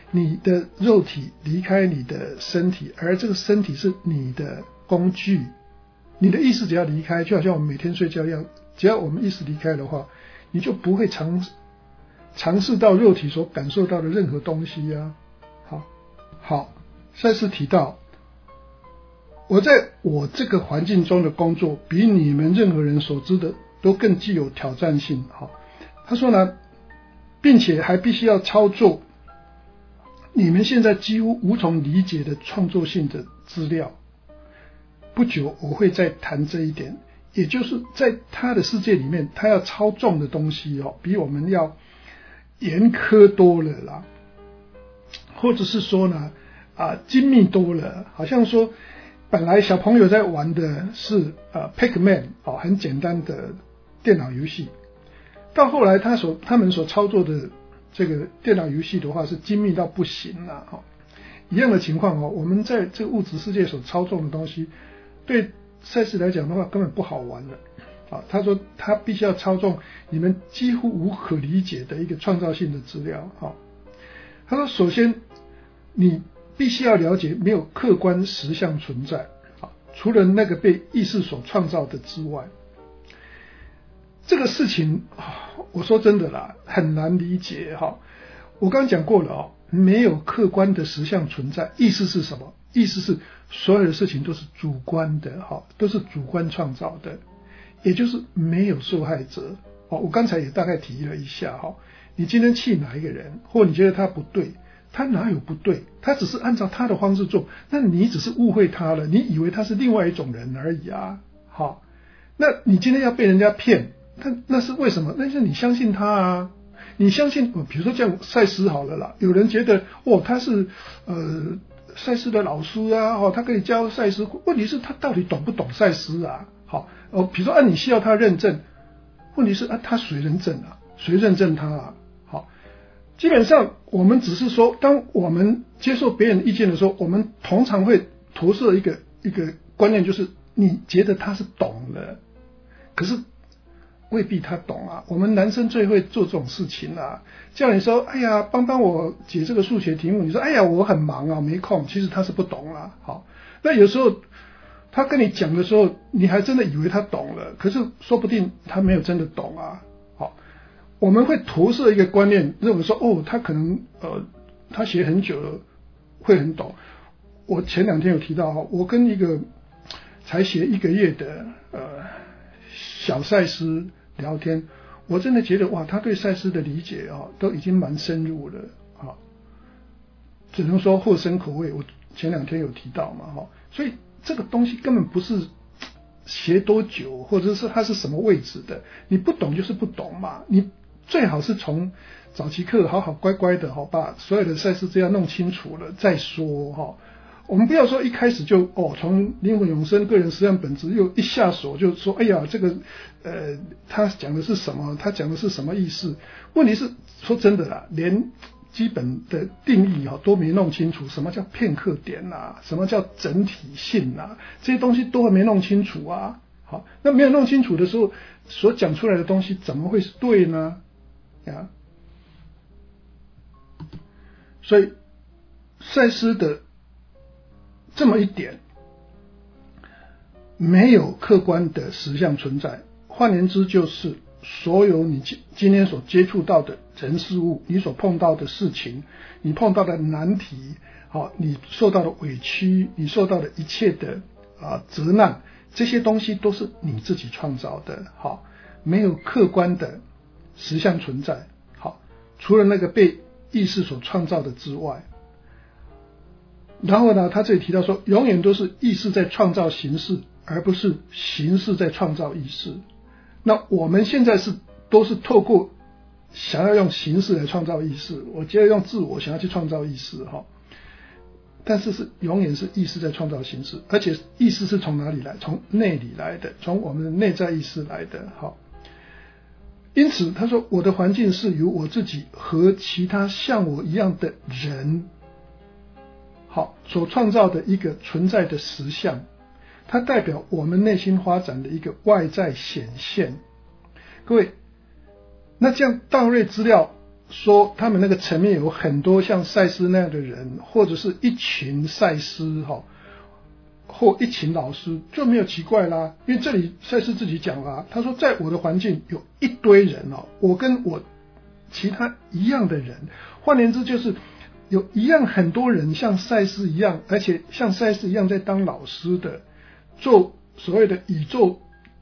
你的肉体离开你的身体，而这个身体是你的工具，你的意识只要离开，就好像我们每天睡觉一样，只要我们意识离开的话，你就不会尝试到肉体所感受到的任何东西啊。好，赛斯提到，我在我这个环境中的工作，比你们任何人所知的都更具有挑战性。他说呢，并且还必须要操作你们现在几乎无从理解的创作性的资料。不久我会再谈这一点，也就是在他的世界里面，他要操纵的东西比我们要严苛多了啦，或者是说呢精密多了。好像说本来小朋友在玩的是Pac-Man 很简单的电脑游戏，到后来他们所操作的这个电脑游戏的话是精密到不行了。一样的情况我们在这个物质世界所操纵的东西，对赛斯来讲的话根本不好玩了。他说他必须要操纵你们几乎无可理解的一个创造性的资料。他说首先你必须要了解没有客观实相存在，除了那个被意识所创造的之外。这个事情我说真的啦，很难理解。我刚刚讲过了没有客观的实相存在，意思是什么？意思是所有的事情都是主观的，都是主观创造的，也就是没有受害者。我刚才也大概提了一下，你今天气哪一个人，或你觉得他不对，他哪有不对？他只是按照他的方式做，那你只是误会他了，你以为他是另外一种人而已啊。那你今天要被人家骗，那是为什么？那是你相信他啊，你相信比如说像赛斯好了啦，有人觉得他是赛斯的老师啊，他可以教赛斯，问题是他到底懂不懂赛斯啊？比如说你需要他认证，问题是他谁认证啊？谁认证他啊？基本上我们只是说，当我们接受别人意见的时候，我们通常会投射一个观念，就是你觉得他是懂了，可是未必他懂啊。我们男生最会做这种事情啊，叫你说哎呀帮我解这个数学题目，你说哎呀我很忙啊没空，其实他是不懂啊。那有时候他跟你讲的时候，你还真的以为他懂了，可是说不定他没有真的懂啊。我们会投射一个观念，认为说他可能他学很久了会很懂。我前2天有提到我跟一个才学1个月的小赛斯聊天，我真的觉得他对赛斯的理解都已经蛮深入了只能说获深口味。我前2天有提到嘛所以这个东西根本不是学多久，或者是它是什么位置的，你不懂就是不懂嘛。你最好是从早期课好好乖乖的把所有的赛事这样弄清楚了再说我们不要说一开始就从灵魂永生个人实相本质又一下手就说哎呀这个他讲的是什么，他讲的是什么意思。问题是说真的啦，连基本的定义都没弄清楚，什么叫片刻点啊，什么叫整体性啊，这些东西都还没弄清楚啊。那没有弄清楚的时候，所讲出来的东西怎么会是对呢？所以赛斯的这么一点，没有客观的实相存在，换言之就是所有你今天所接触到的人事物，你所碰到的事情，你碰到的难题你受到的委屈，你受到的一切的责难，这些东西都是你自己创造的没有客观的实相存在除了那个被意识所创造的之外。然后呢他这里提到说，永远都是意识在创造形式，而不是形式在创造意识。那我们现在都是透过想要用形式来创造意识，我觉得用自我想要去创造意识但是永远是意识在创造形式，而且意识是从哪里来？从内里来的，从我们的内在意识来的因此他说，我的环境是由我自己和其他像我一样的人所创造的一个存在的实相，它代表我们内心发展的一个外在显现。各位，那这样大类资料说他们那个层面有很多像赛斯那样的人，或者是一群赛斯或一群老师，就没有奇怪啦。因为这里赛斯自己讲啦，他说在我的环境有一堆人我跟我其他一样的人，换言之就是有一样很多人像赛斯一样，而且像赛斯一样在当老师的，做所谓的宇宙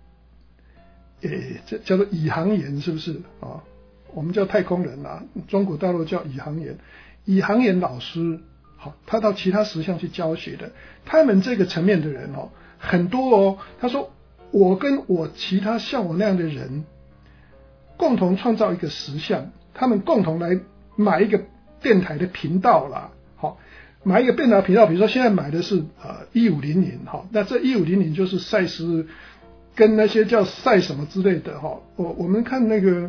这叫做宇航员，是不是啊？我们叫太空人啦，中国大陆叫宇航员。宇航员老师他到其他实相去教学的，他们这个层面的人很多他说我跟我其他像我那样的人共同创造一个实相，他们共同来买一个电台的频道啦，买一个电台频道，比如说现在买的是1500那这1500就是赛斯跟那些叫赛什么之类的我们看那个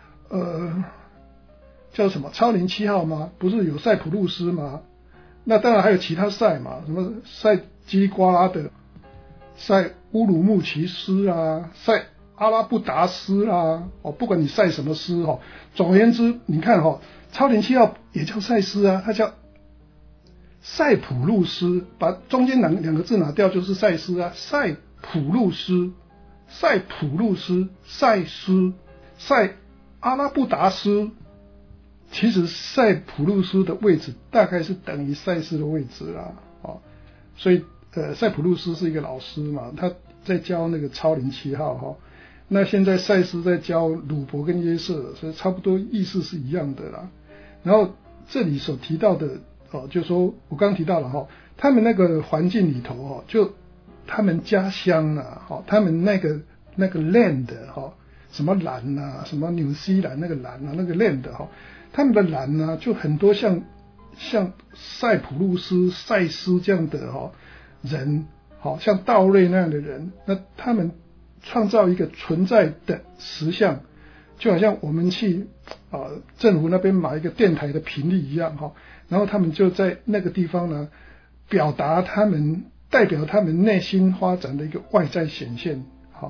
叫什么超灵7号吗？不是有赛普路斯吗？那当然还有其他赛嘛，什么赛基瓜拉的，赛乌鲁木齐斯啊，赛阿拉布达斯啊，不管你赛什么斯总而言之，你看超灵7号也叫赛斯啊，它叫赛普路斯，把中间两个字拿掉就是赛斯啊，赛普路斯、赛普路斯、赛斯、赛阿拉布达斯。其实赛普路斯的位置大概是等于赛斯的位置啦，所以赛普路斯是一个老师嘛，他在教那个超灵7号那现在赛斯在教鲁伯跟约瑟，所以差不多意思是一样的啦。然后这里所提到的就说我刚提到了他们那个环境里头就他们家乡他们那个 land 什么兰啊，什么纽西兰那个兰啊，那个 land 他们的兰就很多像塞浦路斯、赛斯这样的人，像道瑞那样的人，那他们创造一个存在的实相，就好像我们去政府那边买一个电台的频率一样然后他们就在那个地方呢，表达他们代表他们内心发展的一个外在显现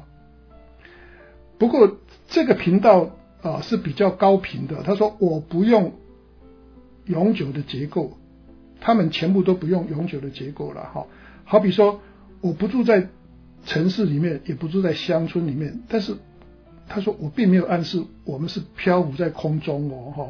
不过这个频道是比较高频的，他说我不用永久的结构，他们全部都不用永久的结构了好比说我不住在城市里面，也不住在乡村里面，但是他说我并没有暗示我们是漂浮在空中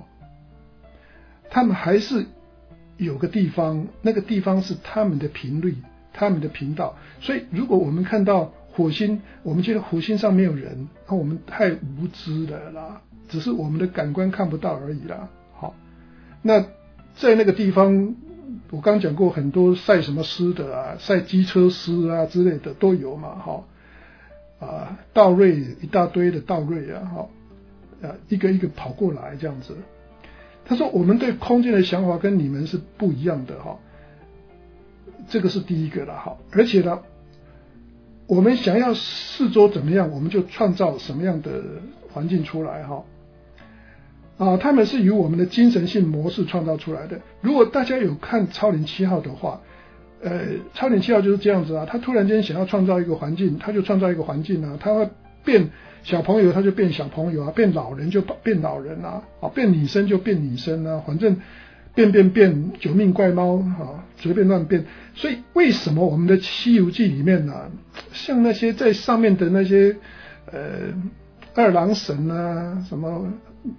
他们还是有个地方，那个地方是他们的频率，他们的频道。所以如果我们看到火星，我们觉得火星上没有人，那我们太无知了啦，只是我们的感官看不到而已啦。好，那在那个地方，我刚讲过很多赛什么师的赛机车师之类的都有嘛，道瑞一大堆的道瑞一个一个跑过来这样子。他说我们对空间的想法跟你们是不一样的这个是第一个了而且呢，我们想要四周怎么样，我们就创造什么样的环境出来他们是由我们的精神性模式创造出来的。如果大家有看超灵7号的话，超灵7号就是这样子他突然间想要创造一个环境，他就创造一个环境他会变小朋友他就变小朋友变老人就变老人变女生就变女生反正变九命怪猫随便乱变。所以为什么我们的西游记里面像那些在上面的那些二郎神什么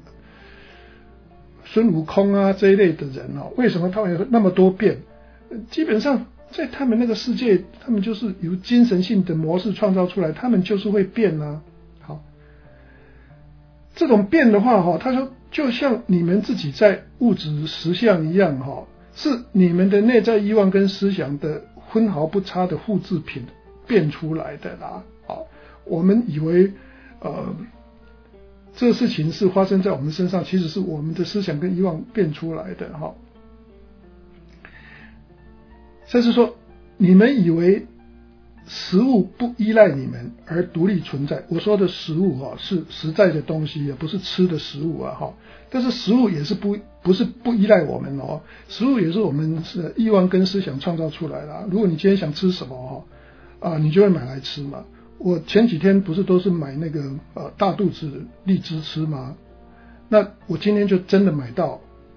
孙悟空这一类的人为什么他们有那么多变？基本上在他们那个世界，他们就是由精神性的模式创造出来，他们就是会变好，这种变的话他说就像你们自己在物质实相一样是你们的内在欲望跟思想的分毫不差的复制品变出来的啦。我们以为这个事情是发生在我们身上，其实是我们的思想跟欲望变出来的甚至说你们以为食物不依赖你们而独立存在，我说的食物是实在的东西，也不是吃的食物但是食物也是不是不依赖我们食物也是我们是欲望跟思想创造出来的。如果你今天想吃什么你就会买来吃嘛。我前几天不是都是买那个大肚子荔枝吃吗？ 那我今天就真的买到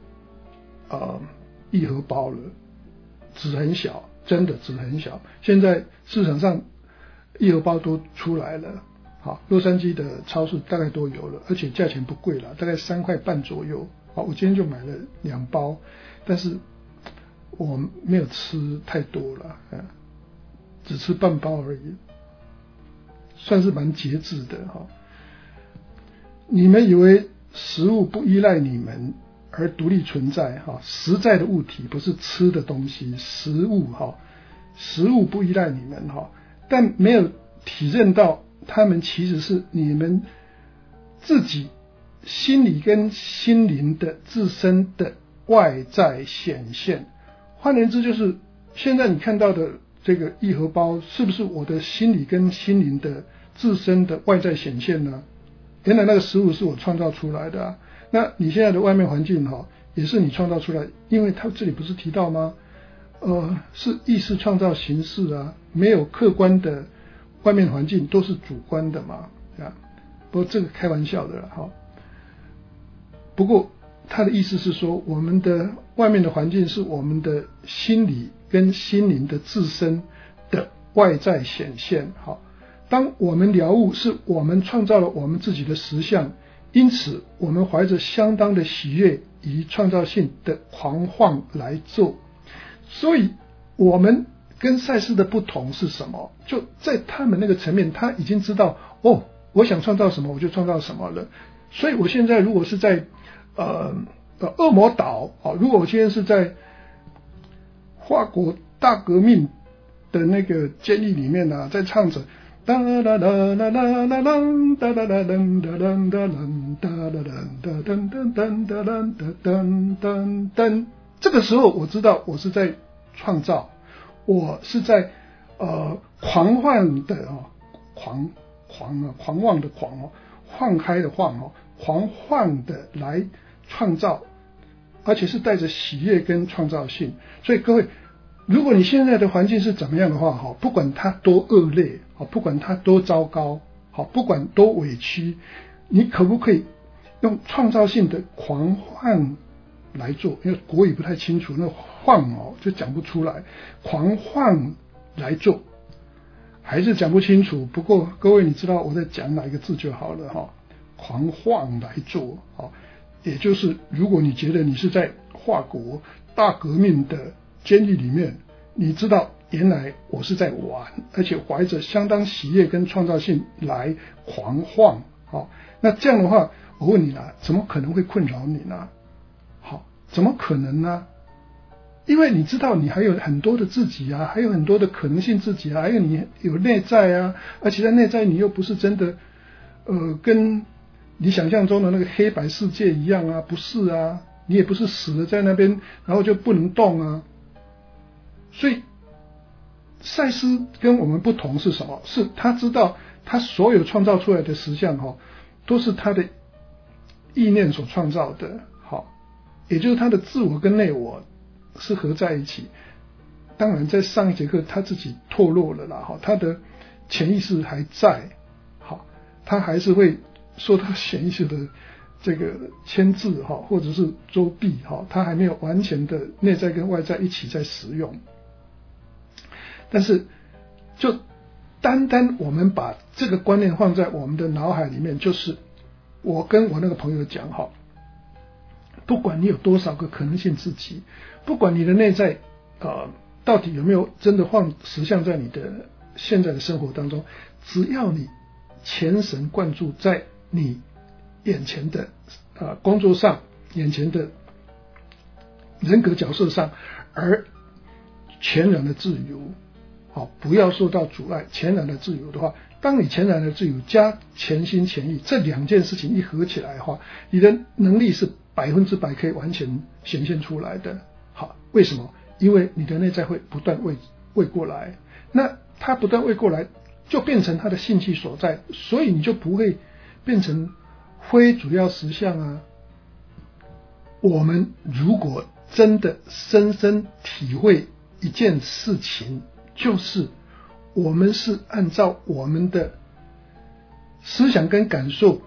易荷包了，纸很小，真的纸很小。现在市场上易荷包都出来了，好，洛杉矶的超市大概都有了，而且价钱不贵了，大概3块半左右。好，我今天就买了2包，但是我没有吃太多了，只吃半包而已，算是蛮节制的哈。你们以为食物不依赖你们而独立存在哈，实在的物体不是吃的东西，食物哈，食物不依赖你们哈，但没有体认到他们其实是你们自己心理跟心灵的自身的外在显现。换言之，就是现在你看到的这个易荷包，是不是我的心理跟心灵的自身的外在显现呢？原来那个食物是我创造出来的啊，那你现在的外面环境也是你创造出来，因为他这里不是提到吗？是意识创造形式啊，没有客观的外面环境，都是主观的嘛，不过这个开玩笑的了哈。不过他的意思是说，我们的外面的环境是我们的心理跟心灵的自身的外在显现。好，当我们了悟是我们创造了我们自己的实相，因此我们怀着相当的喜悦与创造性的狂放来做。所以我们跟赛斯的不同是什么？就在他们那个层面，他已经知道我想创造什么我就创造什么了。所以我现在如果是在恶魔岛，如果我现在是在法国大革命的那个监狱里面在唱着哒啦啦啦啦啦啦哒啦啦噔哒噔哒噔哒啦噔哒噔噔噔哒噔哒噔噔噔，这个时候我知道我是在创造，我是在狂幻的狂妄的狂放开的放狂幻的来创造，而且是带着喜悦跟创造性。所以各位，如果你现在的环境是怎么样的话，不管它多恶劣，不管它多糟糕，不管多委屈，你可不可以用创造性的狂幻来做？因为国语不太清楚，那幻就讲不出来，狂幻来做还是讲不清楚。不过各位你知道我在讲哪一个字就好了狂幻来做也就是如果你觉得你是在法国大革命的监狱里面，你知道原来我是在玩，而且怀着相当喜悦跟创造性来狂幻那这样的话，我问你啦，怎么可能会困扰你呢？怎么可能呢？因为你知道你还有很多的自己还有很多的可能性自己还有你有内在而且在内在你又不是真的跟你想象中的那个黑白世界一样不是你也不是死了在那边然后就不能动所以赛斯跟我们不同是什么？是他知道他所有创造出来的实相都是他的意念所创造的，也就是他的自我跟内我是合在一起。当然在上一节课他自己脱落了啦，他的潜意识还在，他还是会受到潜意识的这个牵制或者是作弊，他还没有完全的内在跟外在一起在使用。但是就单单我们把这个观念放在我们的脑海里面，就是我跟我那个朋友讲不管你有多少个可能性自己，不管你的内在到底有没有真的放实相在你的现在的生活当中，只要你全神贯注在你眼前的工作上，眼前的人格角色上，而全然的自由不要受到阻碍，全然的自由的话，当你全然的自由加全心全意，这两件事情一合起来的话，你的能力是100%可以完全显现出来的。为什么？因为你的内在会不断喂过来，那它不断喂过来就变成它的兴趣所在，所以你就不会变成非主要实相我们如果真的深深体会一件事情，就是我们是按照我们的思想跟感受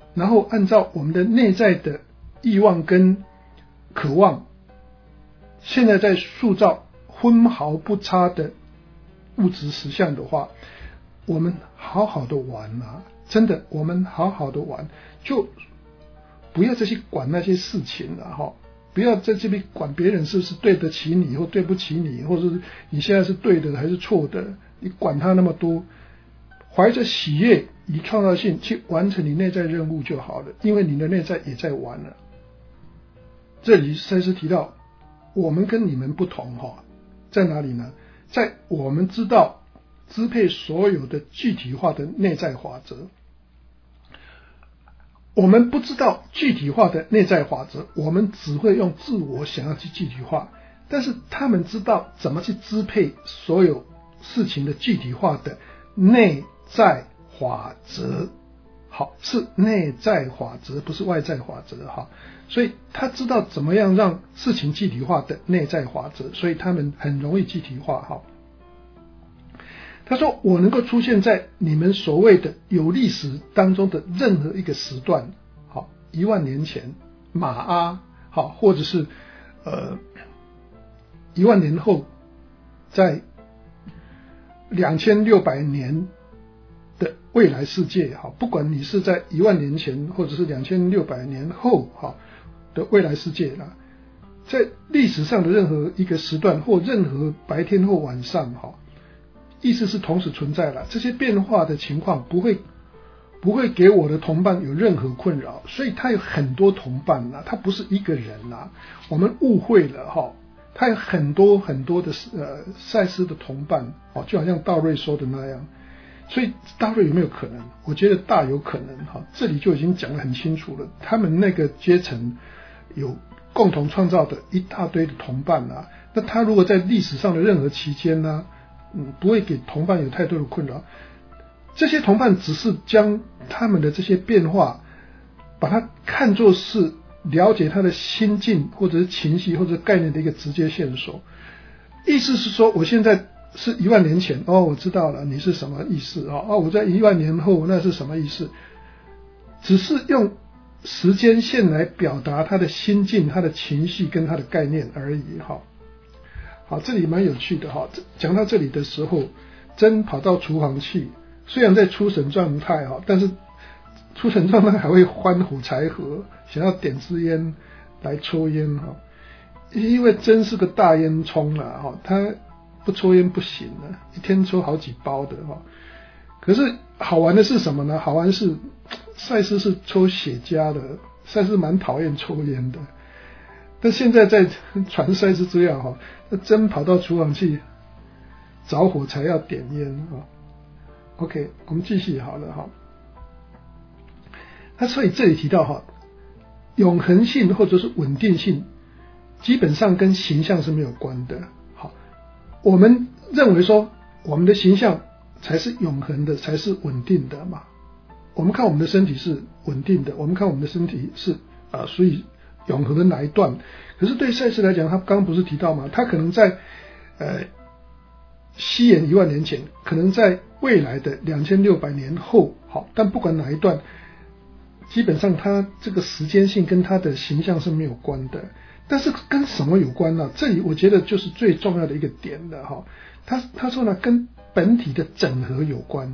然后按照我们的内在的欲望跟渴望，现在在塑造分毫不差的物质实相的话，我们好好的玩啊，真的，我们好好的玩，就不要再去管那些事情了哈，不要在这边管别人是不是对得起你或对不起你，或者是你现在是对的还是错的，你管他那么多，怀着喜悦与创造性去完成你内在任务就好了，因为你的内在也在玩了。这里赛斯提到我们跟你们不同在哪里呢？在我们知道支配所有的具体化的内在法则。我们不知道具体化的内在法则，我们只会用自我想要去具体化，但是他们知道怎么去支配所有事情的具体化的内在法则。好，是内在法则，不是外在法则所以他知道怎么样让事情具体化的内在法则，所以他们很容易具体化他说我能够出现在你们所谓的有历史当中的任何一个时段，10000年前马阿或者是10000年后，在2600年的未来世界不管你是在10000年前或者是2600年后的未来世界在历史上的任何一个时段或任何白天或晚上意思是同时存在了，这些变化的情况不会给我的同伴有任何困扰，所以他有很多同伴他不是一个人我们误会了他有很多很多的赛斯的同伴就好像道瑞说的那样，所以道瑞有没有可能？我觉得大有可能这里就已经讲得很清楚了，他们那个阶层有共同创造的一大堆的同伴那他如果在历史上的任何期间不会给同伴有太多的困扰，这些同伴只是将他们的这些变化把它看作是了解他的心境或者是情绪或者概念的一个直接线索。意思是说我现在是10000年前我知道了你是什么意思我在10000年后那是什么意思，只是用时间线来表达他的心境他的情绪跟他的概念而已好，这里蛮有趣的讲到这里的时候，真跑到厨房去，虽然在出神状态但是出神状态还会欢虎柴禾，想要点支烟来抽烟因为真是个大烟囱他不抽烟不行一天抽好几包的可是好玩的是什么呢？好玩是赛斯是抽雪茄的，赛斯蛮讨厌抽烟的，但现在在传赛是这样真跑到厨房去着火才要点烟OK， 我们继续好了那所以这里提到永恒性或者是稳定性基本上跟形象是没有关的我们认为说我们的形象才是永恒的，才是稳定的嘛。我们看我们的身体是稳定的，我们看我们的身体是属于永恒的哪一段，可是对赛斯来讲，他刚刚不是提到吗？他可能在西元10000年前，可能在未来的2600年后但不管哪一段，基本上他这个时间性跟他的形象是没有关的。但是跟什么有关呢？这里我觉得就是最重要的一个点了他说呢，跟本体的整合有关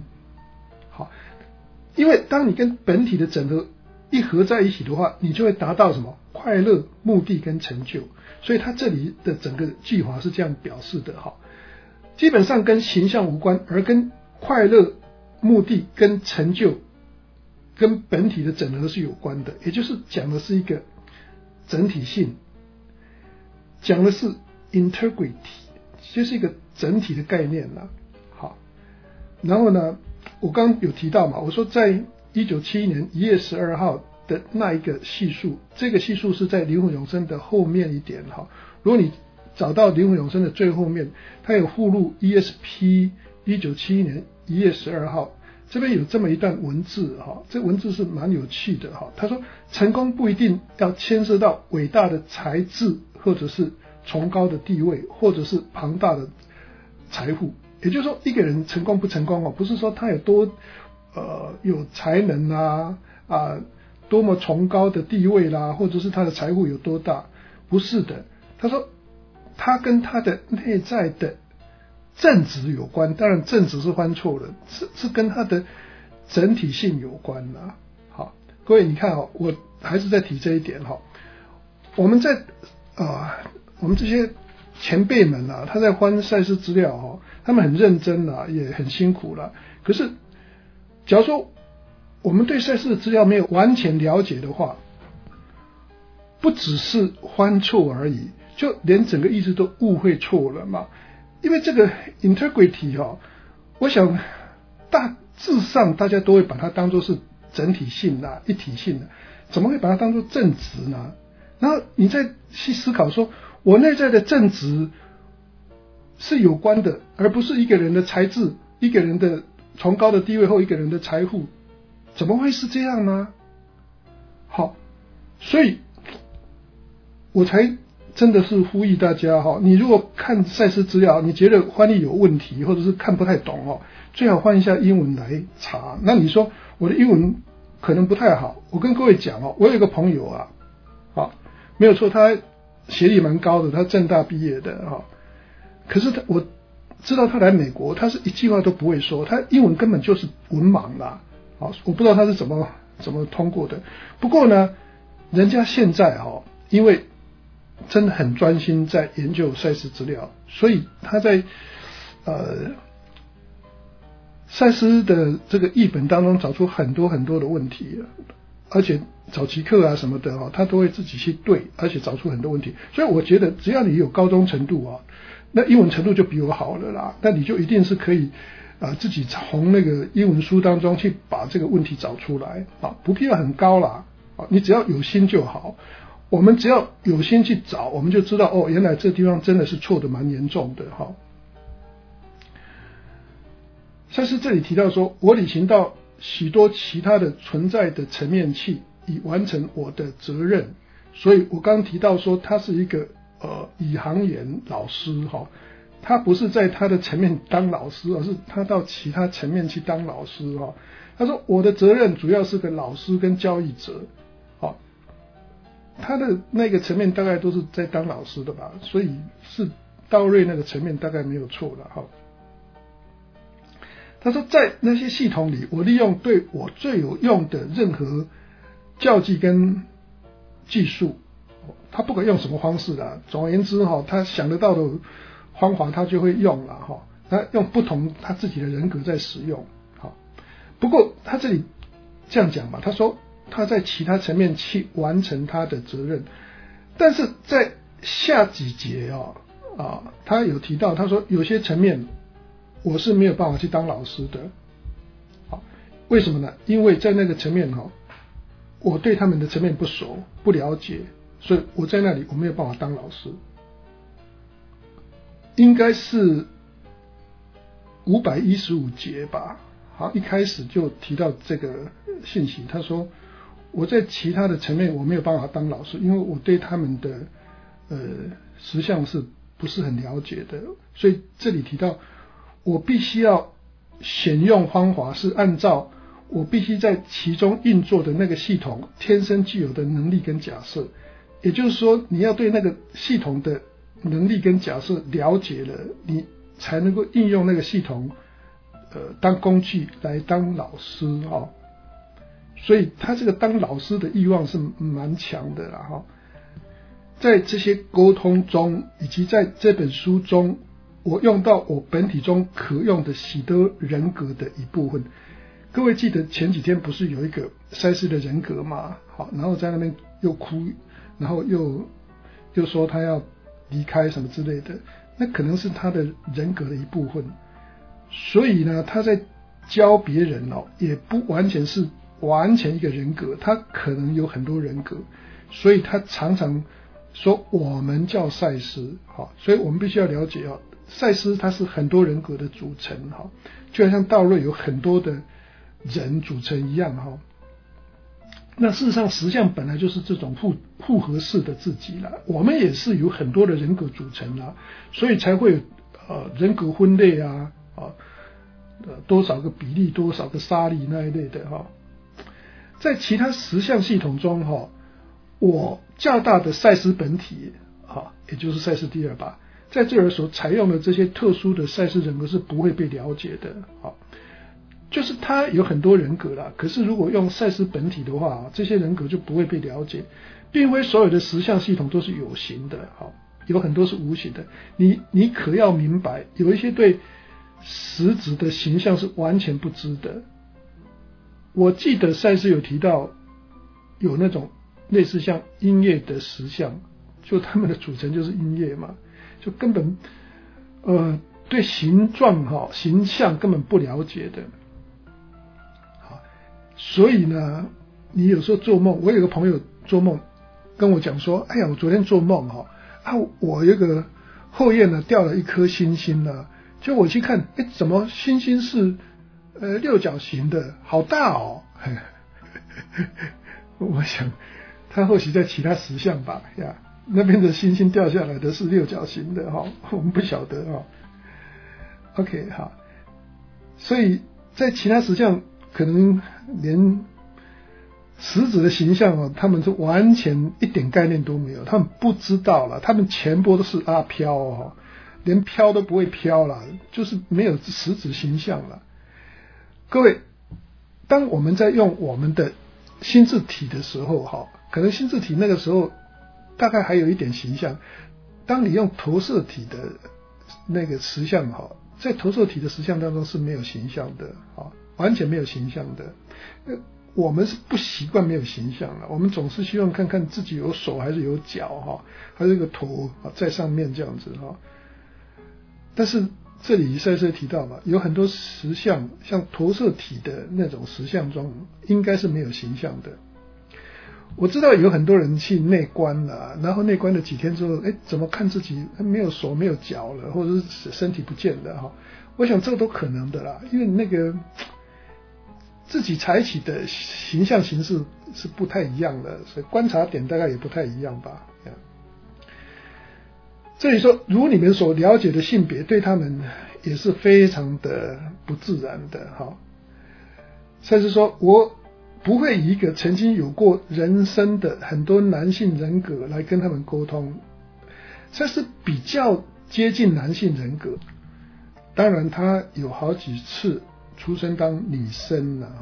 因为当你跟本体的整合一合在一起的话，你就会达到什么快乐、目的跟成就。所以他这里的整个计划是这样表示的基本上跟形象无关，而跟快乐、目的跟成就跟本体的整合是有关的，也就是讲的是一个整体性，讲的是 integrity， 就是一个整体的概念然后呢，我刚刚有提到嘛，我说在1971年1月12号的那一个系数，这个系数是在灵魂永生的后面一点如果你找到灵魂永生的最后面，它有附录 ESP 1971年1月12号，这边有这么一段文字这文字是蛮有趣的他说成功不一定要牵涉到伟大的才智，或者是崇高的地位，或者是庞大的财富。也就是说一个人成功不成功不是说他有多有才能多么崇高的地位啦，或者是他的财富有多大，不是的。他说他跟他的内在的正直有关，当然正直是翻错了，是跟他的整体性有关啦。好，各位你看我还是在提这一点我们在我们这些前辈们他在翻赛事资料他们很认真也很辛苦了。可是假如说我们对赛事的资料没有完全了解的话，不只是翻错而已，就连整个意思都误会错了嘛。因为这个 integrity 我想大致上大家都会把它当作是整体性一体性的，怎么会把它当作正直呢？然后你再去思考说，我内在的正直是有关的，而不是一个人的才智，一个人的崇高的地位或一个人的财富，怎么会是这样呢？好，所以我才真的是呼吁大家你如果看赛事资料，你觉得翻译有问题，或者是看不太懂最好换一下英文来查。那你说我的英文可能不太好，我跟各位讲我有一个朋友没有错，他学历蛮高的，他政大毕业的可是我知道他来美国，他是一句话都不会说，他英文根本就是文盲啦。我不知道他是怎么通过的。不过呢，人家现在因为真的很专心在研究赛事资料，所以他在赛斯的这个译本当中找出很多很多的问题，而且早期课什么的他都会自己去对，而且找出很多问题。所以我觉得只要你有高中程度那英文程度就比我好了啦，那你就一定是可以自己从那个英文书当中去把这个问题找出来不必要很高啦你只要有心就好。我们只要有心去找，我们就知道原来这地方真的是错的蛮严重的像是这里提到说，我履行到许多其他的存在的层面去，以完成我的责任。所以我刚提到说他是一个宇航员老师他不是在他的层面当老师，而是他到其他层面去当老师他说我的责任主要是个老师跟教育者他的那个层面大概都是在当老师的吧，所以是道瑞那个层面大概没有错了他说在那些系统里，我利用对我最有用的任何教技跟技术，他不管用什么方式总而言之他想得到的方法他就会用了他用不同他自己的人格在使用不过他这里这样讲他说他在其他层面去完成他的责任，但是在下几节他有提到，他说有些层面我是没有办法去当老师的为什么呢？因为在那个层面我对他们的层面不熟不了解，所以我在那里我没有办法当老师。应该是515节吧一开始就提到这个信息，他说我在其他的层面我没有办法当老师，因为我对他们的实相是不是很了解的，所以这里提到我必须要选用方法是按照我必须在其中运作的那个系统天生具有的能力跟假设，也就是说你要对那个系统的能力跟假设了解了，你才能够应用那个系统当工具来当老师所以他这个当老师的欲望是蛮强的啦在这些沟通中以及在这本书中，我用到我本体中可用的喜德人格的一部分。各位记得前几天不是有一个赛斯的人格吗？然后在那边又哭，然后又说他要离开什么之类的，那可能是他的人格的一部分。所以呢，他在教别人也不完全是完全一个人格，他可能有很多人格，所以他常常说我们叫赛斯所以我们必须要了解赛斯它是很多人格的组成就好像道瑞有很多的人组成一样那事实上实相本来就是这种复合式的自己啦，我们也是有很多的人格组成啦，所以才会有人格分类多少个比例多少个沙粒那一类的在其他实相系统中我较大的赛斯本体也就是赛斯第二吧，在这儿所采用的这些特殊的赛斯人格是不会被了解的就是它有很多人格啦，可是如果用赛斯本体的话这些人格就不会被了解，并非所有的实相系统都是有形的有很多是无形的，你可要明白，有一些对实质的形象是完全不知的。我记得赛斯有提到有那种类似像音乐的实相，就他们的组成就是音乐嘛，就根本对形状形象根本不了解的。所以呢，你有时候做梦，我有个朋友做梦跟我讲说，哎呀，我昨天做梦我有个后院呢掉了一颗星星呢，就我去看，怎么星星是六角形的，好大哦。我想他或许在其他实相吧呀，那边的星星掉下来的是六角形的我们不晓得OK 好，所以在其他实相可能连实质的形象他们是完全一点概念都没有，他们不知道了，他们全部都是飘连飘都不会飘了，就是没有实质形象了。各位，当我们在用我们的心智体的时候可能心智体那个时候大概还有一点形象，当你用投射体的那个实相在投射体的实相当中是没有形象的完全没有形象的。我们是不习惯没有形象了，我们总是希望看看自己有手还是有脚还是一个头在上面这样子但是这里赛斯提到嘛，有很多实相像投射体的那种实相中应该是没有形象的。我知道有很多人去内观了，然后内观了几天之后怎么看自己没有手没有脚了，或者是身体不见了我想这个都可能的啦，因为那个自己采取的形象形式是不太一样的，所以观察点大概也不太一样吧。这里说，如你们所了解的性别对他们也是非常的不自然的赛斯说，我不会以一个曾经有过人生的很多男性人格来跟他们沟通，赛斯比较接近男性人格，当然他有好几次出生当女生了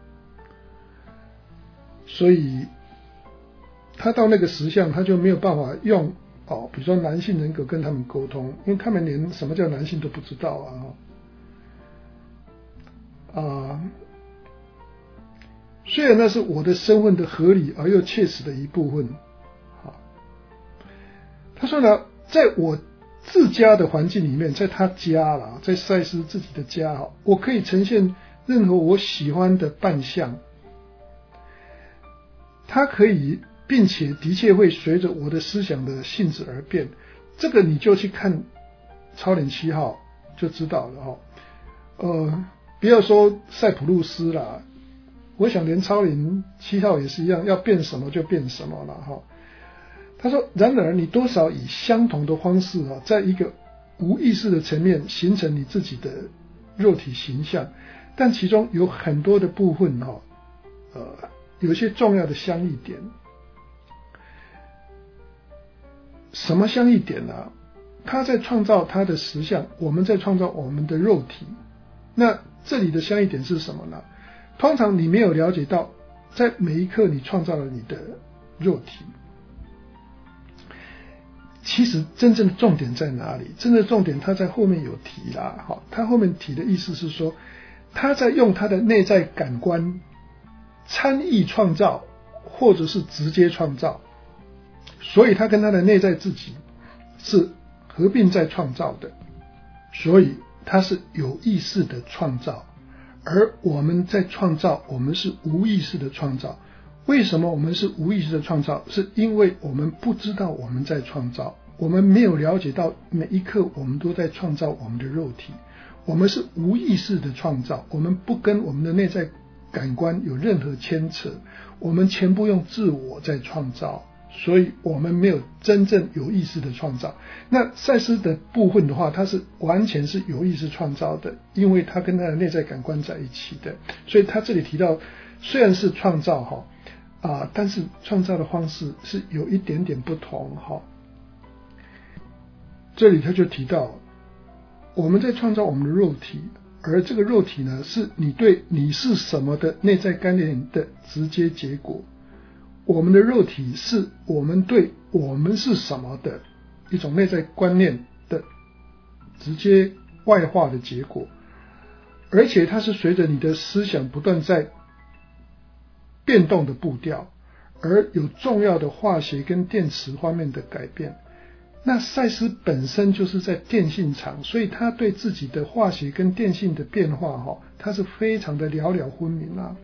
所以他到那个实相他就没有办法用比如说男性人格跟他们沟通，因为他们连什么叫男性都不知道虽然那是我的身份的合理而又切实的一部分他说呢，在我自家的环境里面，在他家啦，在赛斯自己的家我可以呈现任何我喜欢的扮相，他可以并且的确会随着我的思想的性质而变，这个你就去看超灵7号就知道了不要说塞浦路斯啦，我想连超灵7号也是一样，要变什么就变什么了他说，然而你多少以相同的方式在一个无意识的层面形成你自己的肉体形象，但其中有很多的部分有一些重要的相异点。什么相异点呢？他在创造他的实相，我们在创造我们的肉体。那这里的相异点是什么呢？通常你没有了解到，在每一刻你创造了你的肉体。其实真正的重点在哪里？真正的重点他在后面有提啦他后面提的意思是说，他在用他的内在感官参与创造，或者是直接创造，所以他跟他的内在自己是合并在创造的，所以他是有意识的创造，而我们在创造，我们是无意识的创造。为什么我们是无意识的创造？是因为我们不知道我们在创造，我们没有了解到每一刻我们都在创造我们的肉体，我们是无意识的创造，我们不跟我们的内在感官有任何牵扯，我们全部用自我在创造，所以我们没有真正有意识的创造。那赛斯的部分的话，它是完全是有意识创造的，因为它跟它的内在感官在一起的，所以他这里提到虽然是创造但是创造的方式是有一点点不同这里他就提到，我们在创造我们的肉体，而这个肉体呢，是你对你是什么的内在概念的直接结果。我们的肉体是我们对我们是什么的一种内在观念的直接外化的结果，而且它是随着你的思想不断在变动的步调，而有重要的化学跟电磁方面的改变。那赛斯本身就是在电信场，所以他对自己的化学跟电信的变化他是非常的了了分明啊。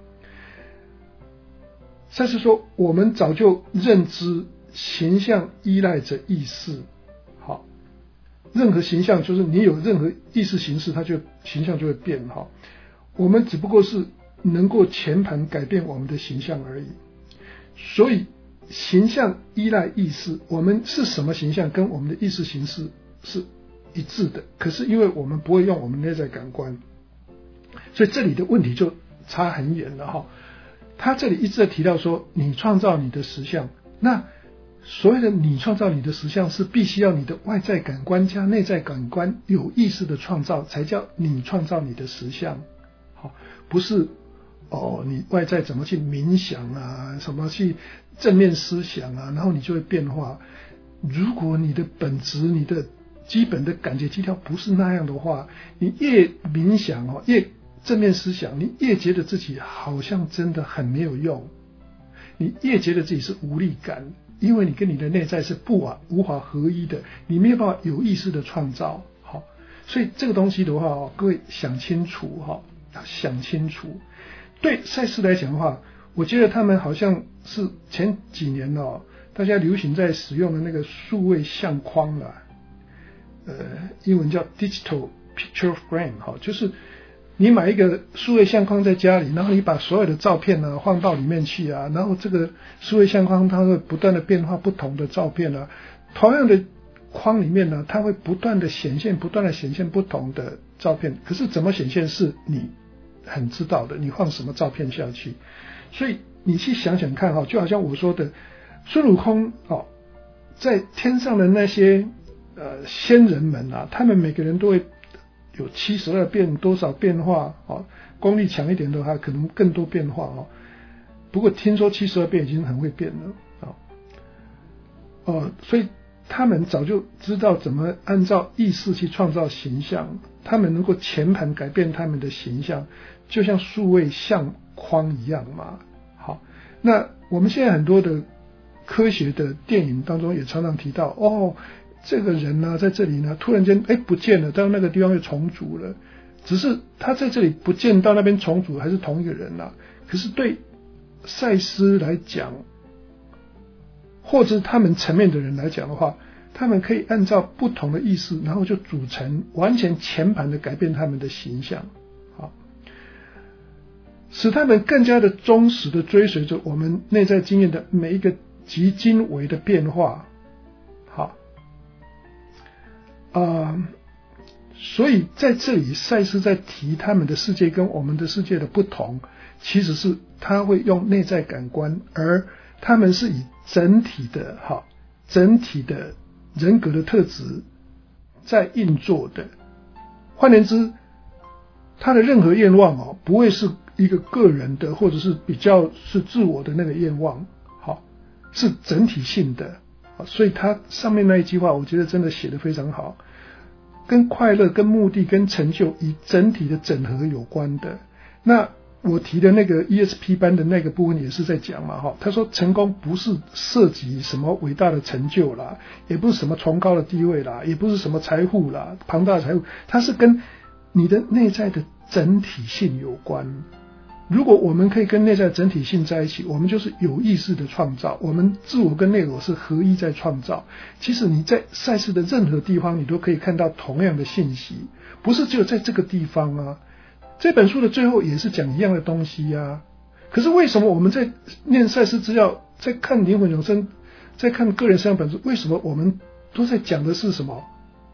赛斯说，我们早就认知形象依赖着意识，任何形象就是你有任何意识形式，它就形象就会变我们只不过是能够全盘改变我们的形象而已。所以形象依赖意识，我们是什么形象跟我们的意识形式是一致的，可是因为我们不会用我们内在感官，所以这里的问题就差很远了他这里一直在提到说，你创造你的实相，那所谓的你创造你的实相是必须要你的外在感官加内在感官有意识的创造，才叫你创造你的实相不是你外在怎么去冥想啊，什么去正面思想啊，然后你就会变化。如果你的本质你的基本的感觉基调不是那样的话，你越冥想越正面思想，你越觉得自己好像真的很没有用，你越觉得自己是无力感，因为你跟你的内在是无法合一的，你没有办法有意识的创造所以这个东西的话各位想清楚想清楚。对赛斯来讲的话，我觉得他们好像是前几年大家流行在使用的那个数位相框英文叫 Digital Picture Frame 就是你买一个数位相框在家里，然后你把所有的照片放到里面去然后这个数位相框它会不断的变化不同的照片同样的框里面它会不断的显现不同的照片，可是怎么显现是你很知道的，你放什么照片下去。所以你去想想看就好像我说的孙悟空在天上的那些仙人们他们每个人都会有72变多少变化功力强一点的话可能更多变化不过听说72变已经很会变了所以他们早就知道怎么按照意识去创造形象，他们能够全盘改变他们的形象，就像数位相框一样嘛。好，那我们现在很多的科学的电影当中也常常提到这个人在这里突然间不见了，到那个地方又重组了，只是他在这里不见到那边重组还是同一个人可是对赛斯来讲，或者他们层面的人来讲的话，他们可以按照不同的意识，然后就组成完全全盘的改变他们的形象使他们更加的忠实的追随着我们内在经验的每一个极精微的变化所以在这里赛斯在提他们的世界跟我们的世界的不同，其实是他会用内在感官，而他们是以整体的人格的特质在运作的。换言之，他的任何愿望不会是一个个人的或者是比较是自我的那个愿望是整体性的所以他上面那一句话我觉得真的写得非常好，跟快乐跟目的跟成就以整体的整合有关的。那我提的那个 ESP 班的那个部分也是在讲嘛他说成功不是涉及什么伟大的成就啦，也不是什么崇高的地位啦，也不是什么财富啦，庞大的财富，它是跟你的内在的整体性有关。如果我们可以跟内在整体性在一起，我们就是有意识的创造，我们自我跟内我是合一在创造。其实你在赛事的任何地方你都可以看到同样的信息，不是只有在这个地方这本书的最后也是讲一样的东西可是为什么我们在念赛事资料，在看灵魂永生，在看个人实相本质，为什么我们都在讲的是什么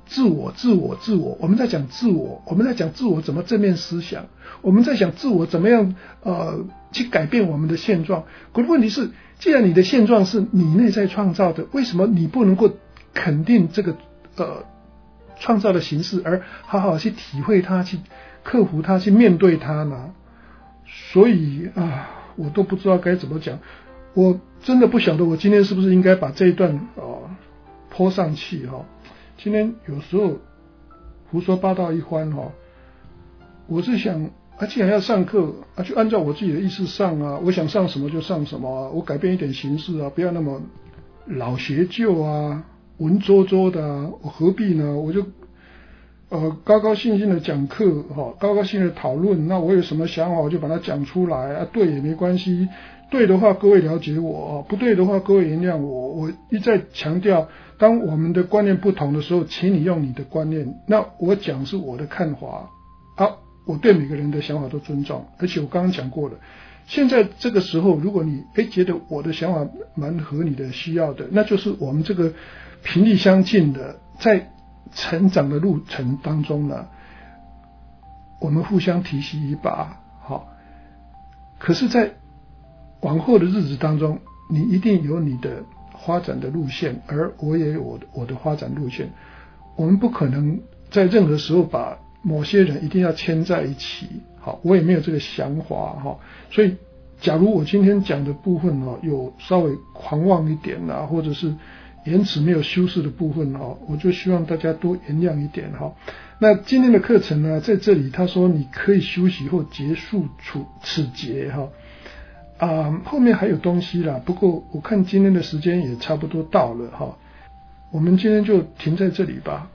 自我，我们在讲自我，我们在讲自我怎么正面思想，我们在想自我怎么样去改变我们的现状。可是问题是，既然你的现状是你内在创造的，为什么你不能够肯定这个创造的形式，而好好去体会它，去克服它，去面对它呢？所以我都不知道该怎么讲。我真的不晓得我今天是不是应该把这一段泼上去今天有时候胡说八道一番我是想既然要上课就按照我自己的意思上我想上什么就上什么我改变一点形式不要那么老学究文绉绉的我何必呢？我就高高兴兴的讲课高高兴兴的讨论，那我有什么想法我就把它讲出来对也没关系，对的话各位了解我不对的话各位原谅我。我一再强调，当我们的观念不同的时候，请你用你的观念，那我讲是我的看法我对每个人的想法都尊重。而且我刚刚讲过了，现在这个时候如果你觉得我的想法蛮合你的需要的，那就是我们这个频率相近的，在成长的路程当中呢，我们互相提携一把可是在往后的日子当中，你一定有你的发展的路线，而我也有我的发展路线。我们不可能在任何时候把某些人一定要牵在一起我也没有这个想法所以假如我今天讲的部分有稍微狂妄一点或者是言辞没有修饰的部分我就希望大家多原谅一点那今天的课程呢，在这里他说你可以休息或结束此节后面还有东西啦，不过我看今天的时间也差不多到了我们今天就停在这里吧。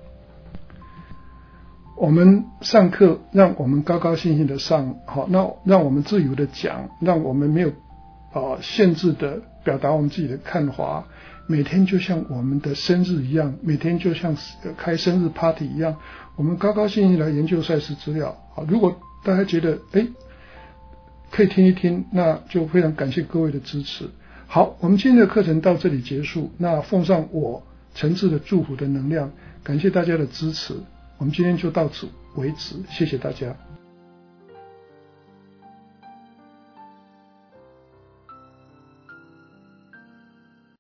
我们上课让我们高高兴兴的上那让我们自由的讲，让我们没有限制的表达我们自己的看法，每天就像我们的生日一样，每天就像开生日 party 一样，我们高高兴兴来研究赛事资料如果大家觉得可以听一听，那就非常感谢各位的支持。好，我们今天的课程到这里结束，那奉上我诚挚的祝福的能量，感谢大家的支持，我们今天就到此为止，谢谢大家。